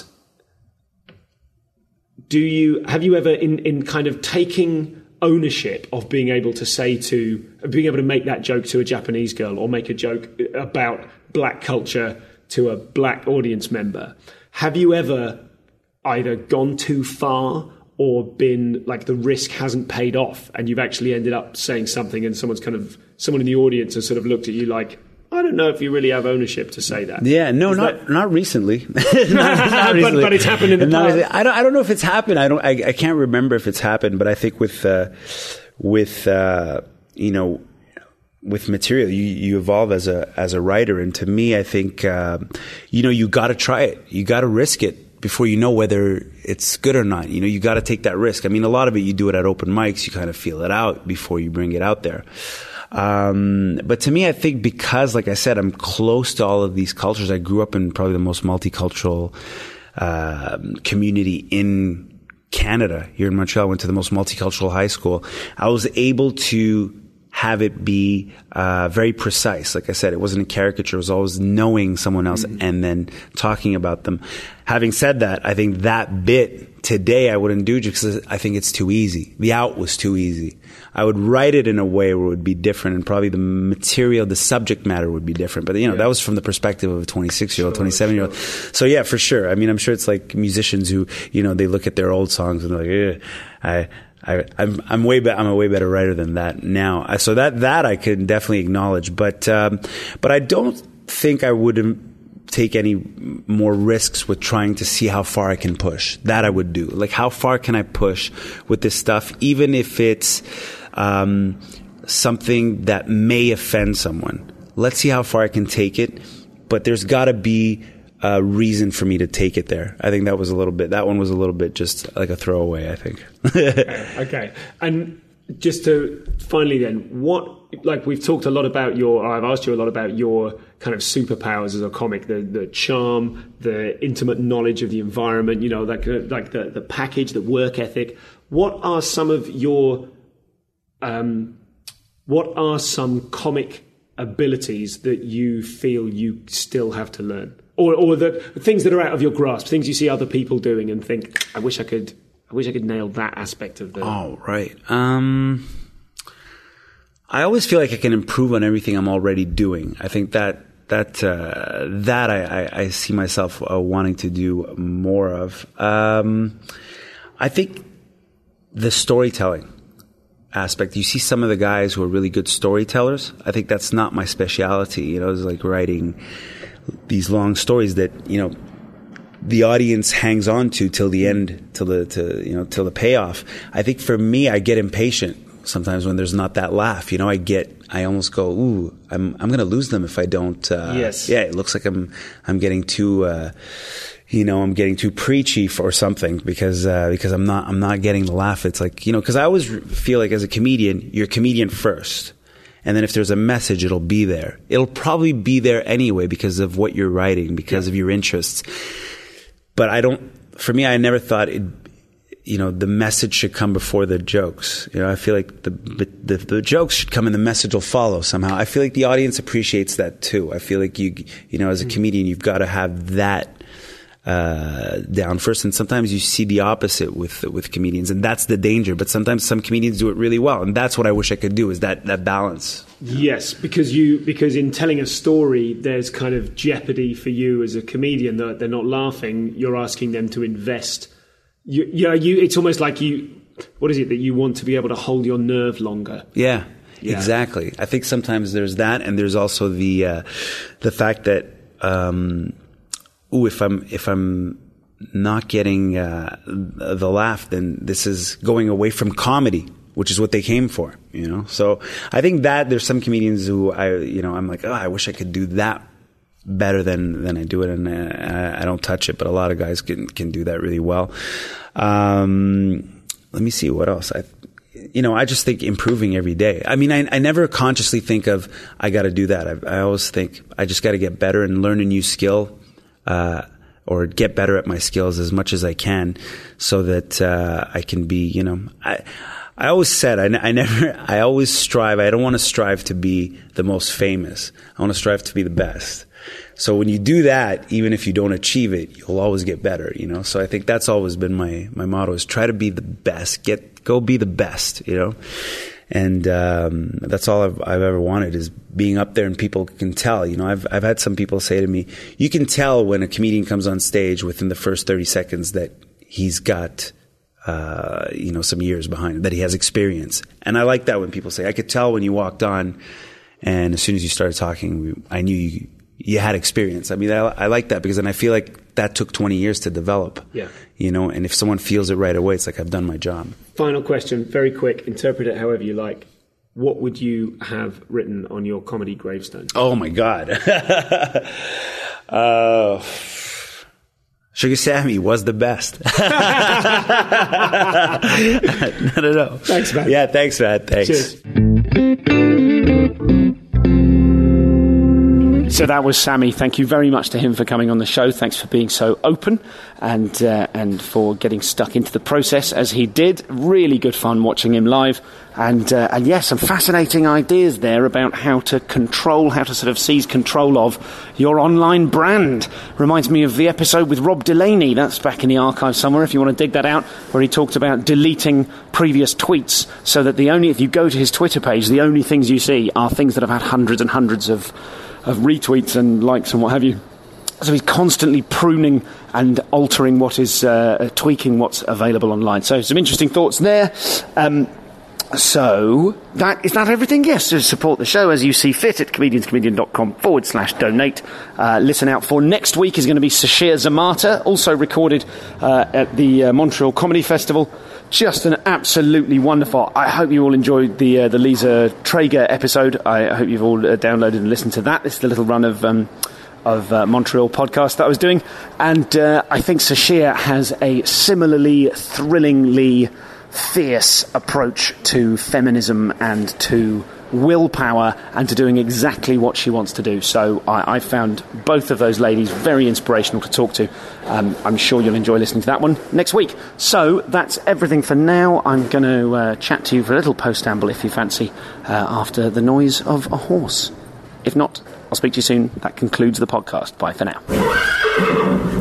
Do you have you ever in, in kind of taking ownership of being able to say to being able to make that joke to a Japanese girl or make a joke about black culture to a black audience member? Have you ever either gone too far or been like the risk hasn't paid off and you've actually ended up saying something and someone's kind of someone in the audience has sort of looked at you like, I don't know if you really have ownership to say that. Yeah, no, Is not that... not recently. not, not recently. but, but it's happened in the not, past. I don't. I don't know if it's happened. I don't. I, I can't remember if it's happened. But I think with uh, with uh, you know with material, you, you evolve as a as a writer. And to me, I think uh, you know you got to try it. You got to risk it before you know whether it's good or not. You know, you got to take that risk. I mean, a lot of it you do it at open mics. You kind of feel it out before you bring it out there. Um, but to me, I think because, like I said, I'm close to all of these cultures. I grew up in probably the most multicultural uh, community in Canada. Here in Montreal, I went to the most multicultural high school. I was able to have it be uh, very precise. Like I said, it wasn't a caricature. It was always knowing someone else mm-hmm. and then talking about them. Having said that, I think that bit today I wouldn't do just because I think it's too easy. The out was too easy. I would write it in a way where it would be different and probably the material, the subject matter would be different. But, you know, yeah. that was from the perspective of a twenty-six-year-old, sure, twenty-seven-year-old. Sure. So, yeah, for sure. I mean, I'm sure it's like musicians who, you know, they look at their old songs and they're like, eh, I... I, I'm, I'm way be- I'm a way better writer than that now. So that, that I could definitely acknowledge. But, um, but I don't think I would take any more risks with trying to see how far I can push. That I would do. Like, how far can I push with this stuff, even if it's, um, something that may offend someone. Let's see how far I can take it. But there's gotta be a reason for me to take it there. I think that was a little bit, that one was a little bit just like a throwaway, I think. okay, okay. And just to finally then, what, like we've talked a lot about your, or I've asked you a lot about your kind of superpowers as a comic, the the charm, the intimate knowledge of the environment, you know, like, like the, the package, the work ethic. What are some of your, um, what are some comic abilities that you feel you still have to learn? or or the things that are out of your grasp, things you see other people doing and think, I wish I could, I wish I could nail that aspect of the. Oh, right. Um, I always feel like I can improve on everything I'm already doing. I think that that uh, that I, I, I see myself uh, wanting to do more of. Um, I think the storytelling aspect. You see some of the guys who are really good storytellers. I think that's not my specialty. You know, it's like writing these long stories that, you know, the audience hangs on to till the end, till the, to, you know, till the payoff. I think for me, I get impatient sometimes when there's not that laugh. You know, I get, I almost go, ooh, I'm, I'm going to lose them if I don't. Uh, yes. Yeah, it looks like I'm, I'm getting too, uh, you know, I'm getting too preachy for something because, uh, because I'm not, I'm not getting the laugh. It's like, you know, cause I always feel like as a comedian, you're a comedian first. And then if there's a message, it'll be there. It'll probably be there anyway because of what you're writing, because yeah. of your interests. But I don't, for me, I never thought it, you know, the message should come before the jokes. You know, I feel like the, the, the jokes should come and the message will follow somehow. I feel like the audience appreciates that too. I feel like you, you know, as a comedian, you've got to have that uh down first, and sometimes you see the opposite with with comedians, and that's the danger. But sometimes some comedians do it really well, and that's what I wish I could do, is that that balance. Yes, because you because in telling a story, there's kind of jeopardy for you as a comedian that they're not laughing. You're asking them to invest. You, yeah, you. It's almost like you. What is it that you want to be able to hold your nerve longer? Yeah, yeah. Exactly. I think sometimes there's that, and there's also the uh, the fact that. Um, Ooh, if I'm if I'm not getting uh, the laugh, then this is going away from comedy, which is what they came for, you know. So I think that there's some comedians who I, you know, I'm like, oh, I wish I could do that better than than I do it, and uh, I don't touch it. But a lot of guys can can do that really well. Um, let me see what else I. You know, I just think improving every day. I mean, I, I never consciously think of I got to do that. I, I always think I just got to get better and learn a new skill. Uh, or get better at my skills as much as I can, so that uh, I can be, you know, I I always said, I, I never, I always strive, I don't want to strive to be the most famous. I want to strive to be the best. So when you do that, even if you don't achieve it, you'll always get better, you know. So I think that's always been my, my motto, is try to be the best, get, go be the best, you know. And um, that's all I've, I've ever wanted, is being up there and people can tell. You know, I've I've had some people say to me, you can tell when a comedian comes on stage within the first thirty seconds that he's got, uh, you know, some years behind him, that he has experience. And I like that when people say, I could tell when you walked on, and as soon as you started talking, I knew you, you had experience. I mean, I, I like that, because then I feel like that took twenty years to develop. Yeah. You know, and if someone feels it right away, it's like, I've done my job. Final question, very quick, interpret it however you like. What would you have written on your comedy gravestone? Oh my God. uh, Sugar Sammy was the best. no, no, no. Thanks, man. Yeah, thanks, man. Thanks. Cheers. So that was Sammy. Thank you very much to him for coming on the show. Thanks for being so open and uh, and for getting stuck into the process as he did. Really good fun watching him live. And, uh, and yes, some fascinating ideas there about how to control, how to sort of seize control of your online brand. Reminds me of the episode with Rob Delaney. That's back in the archive somewhere if you want to dig that out, where he talked about deleting previous tweets so that the only, if you go to his Twitter page, the only things you see are things that have had hundreds and hundreds of of retweets and likes and what have you. So he's constantly pruning and altering what is, uh, tweaking what's available online. So some interesting thoughts there. Um, so that is that everything? Yes, to support the show as you see fit at comedianscomedian.com forward slash donate. Uh, listen out for next week is going to be Sashir Zamata, also recorded uh, at the uh, Montreal Comedy Festival. Just an absolutely wonderful. I hope you all enjoyed the uh, the Lisa Traeger episode. I hope you've all uh, downloaded and listened to that. This is the little run of um, of uh, Montreal podcast that I was doing, and uh, I think Sashir has a similarly thrillingly fierce approach to feminism and to willpower and to doing exactly what she wants to do. So I, I found both of those ladies very inspirational to talk to. Um, I'm sure you'll enjoy listening to that one next week. So that's everything for now. I'm going to uh, chat to you for a little post-amble if you fancy, uh, after the noise of a horse. If not, I'll speak to you soon. That concludes the podcast. Bye for now.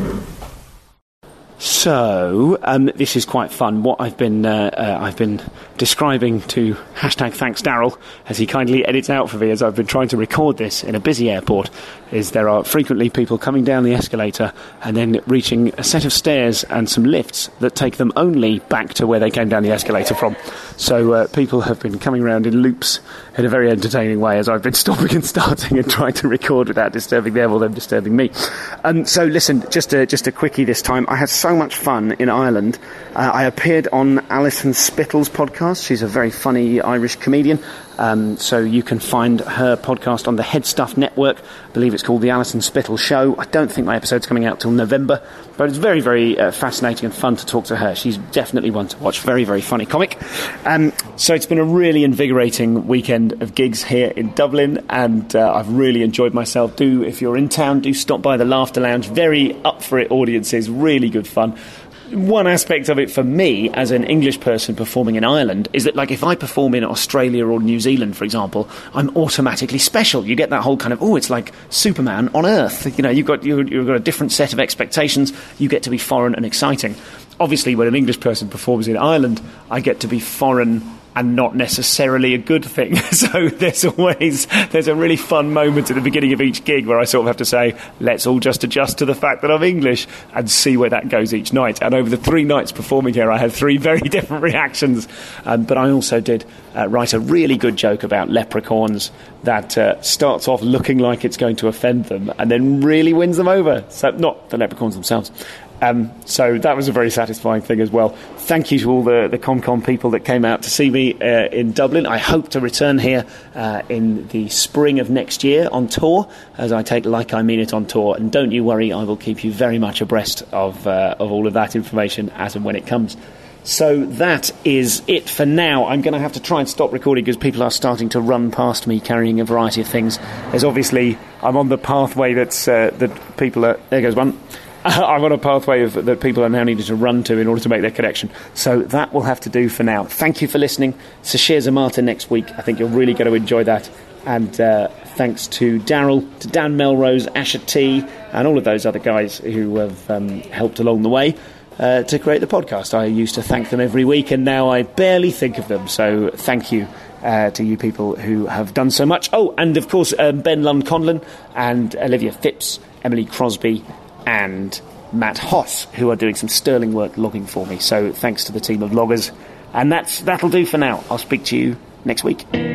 So, um, this is quite fun. What I've been uh, uh, I've been describing to hashtag thanks Daryl, as he kindly edits out for me as I've been trying to record this in a busy airport, is there are frequently people coming down the escalator and then reaching a set of stairs and some lifts that take them only back to where they came down the escalator from. So uh, people have been coming around in loops in a very entertaining way as I've been stopping and starting and trying to record without disturbing them or them disturbing me. Um, so listen, just a, just a quickie this time. I had so much fun in Ireland. Uh, I appeared on Alison Spittle's podcast. She's a very funny Irish comedian. Um, so you can find her podcast on the Head Stuff Network. I believe it's called The Alison Spittle Show. I don't think my episode's coming out till November, but it's very, very uh, fascinating and fun to talk to her. She's definitely one to watch. Very, very funny comic. Um, so it's been a really invigorating weekend of gigs here in Dublin, and uh, I've really enjoyed myself. Do, if you're in town, do stop by the Laughter Lounge. Very up for it audiences, really good fun. One aspect of it for me, as an English person performing in Ireland, is that, like, if I perform in Australia or New Zealand, for example, I'm automatically special. You get that whole kind of, oh, it's like Superman on Earth. You know, you've got you, you've got a different set of expectations. You get to be foreign and exciting. Obviously, when an English person performs in Ireland, I get to be foreign and not necessarily a good thing. So there's always, there's a really fun moment at the beginning of each gig where I sort of have to say, let's all just adjust to the fact that I'm English and see where that goes each night. And over the three nights performing here, I had three very different reactions. Um, but I also did uh, write a really good joke about leprechauns that uh, starts off looking like it's going to offend them and then really wins them over. So not the leprechauns themselves. Um, so that was a very satisfying thing as well. Thank you to all the, the ComCom people that came out to see me uh, in Dublin. I hope to return here uh, in the spring of next year on tour, as I take Like I Mean It on tour. And don't you worry, I will keep you very much abreast of, uh, of all of that information as and when it comes. So that is it for now. I'm going to have to try and stop recording because people are starting to run past me carrying a variety of things. There's obviously, I'm on the pathway that's uh, that people are... There goes one. I'm on a pathway of, that people are now needing to run to in order to make their connection. So that will have to do for now. Thank you for listening. Sasheer Zamata next week. I think you're really going to enjoy that. And uh, thanks to Daryl, to Dan Melrose, Asher T, and all of those other guys who have um, helped along the way uh, to create the podcast. I used to thank them every week, and now I barely think of them. So thank you. Uh, to you people who have done so much. Oh, and of course, um, Ben Lund-Conlon and Olivia Phipps, Emily Crosby, and Matt Hoss, who are doing some sterling work logging for me. So thanks to the team of loggers. And that's that'll do for now. I'll speak to you next week.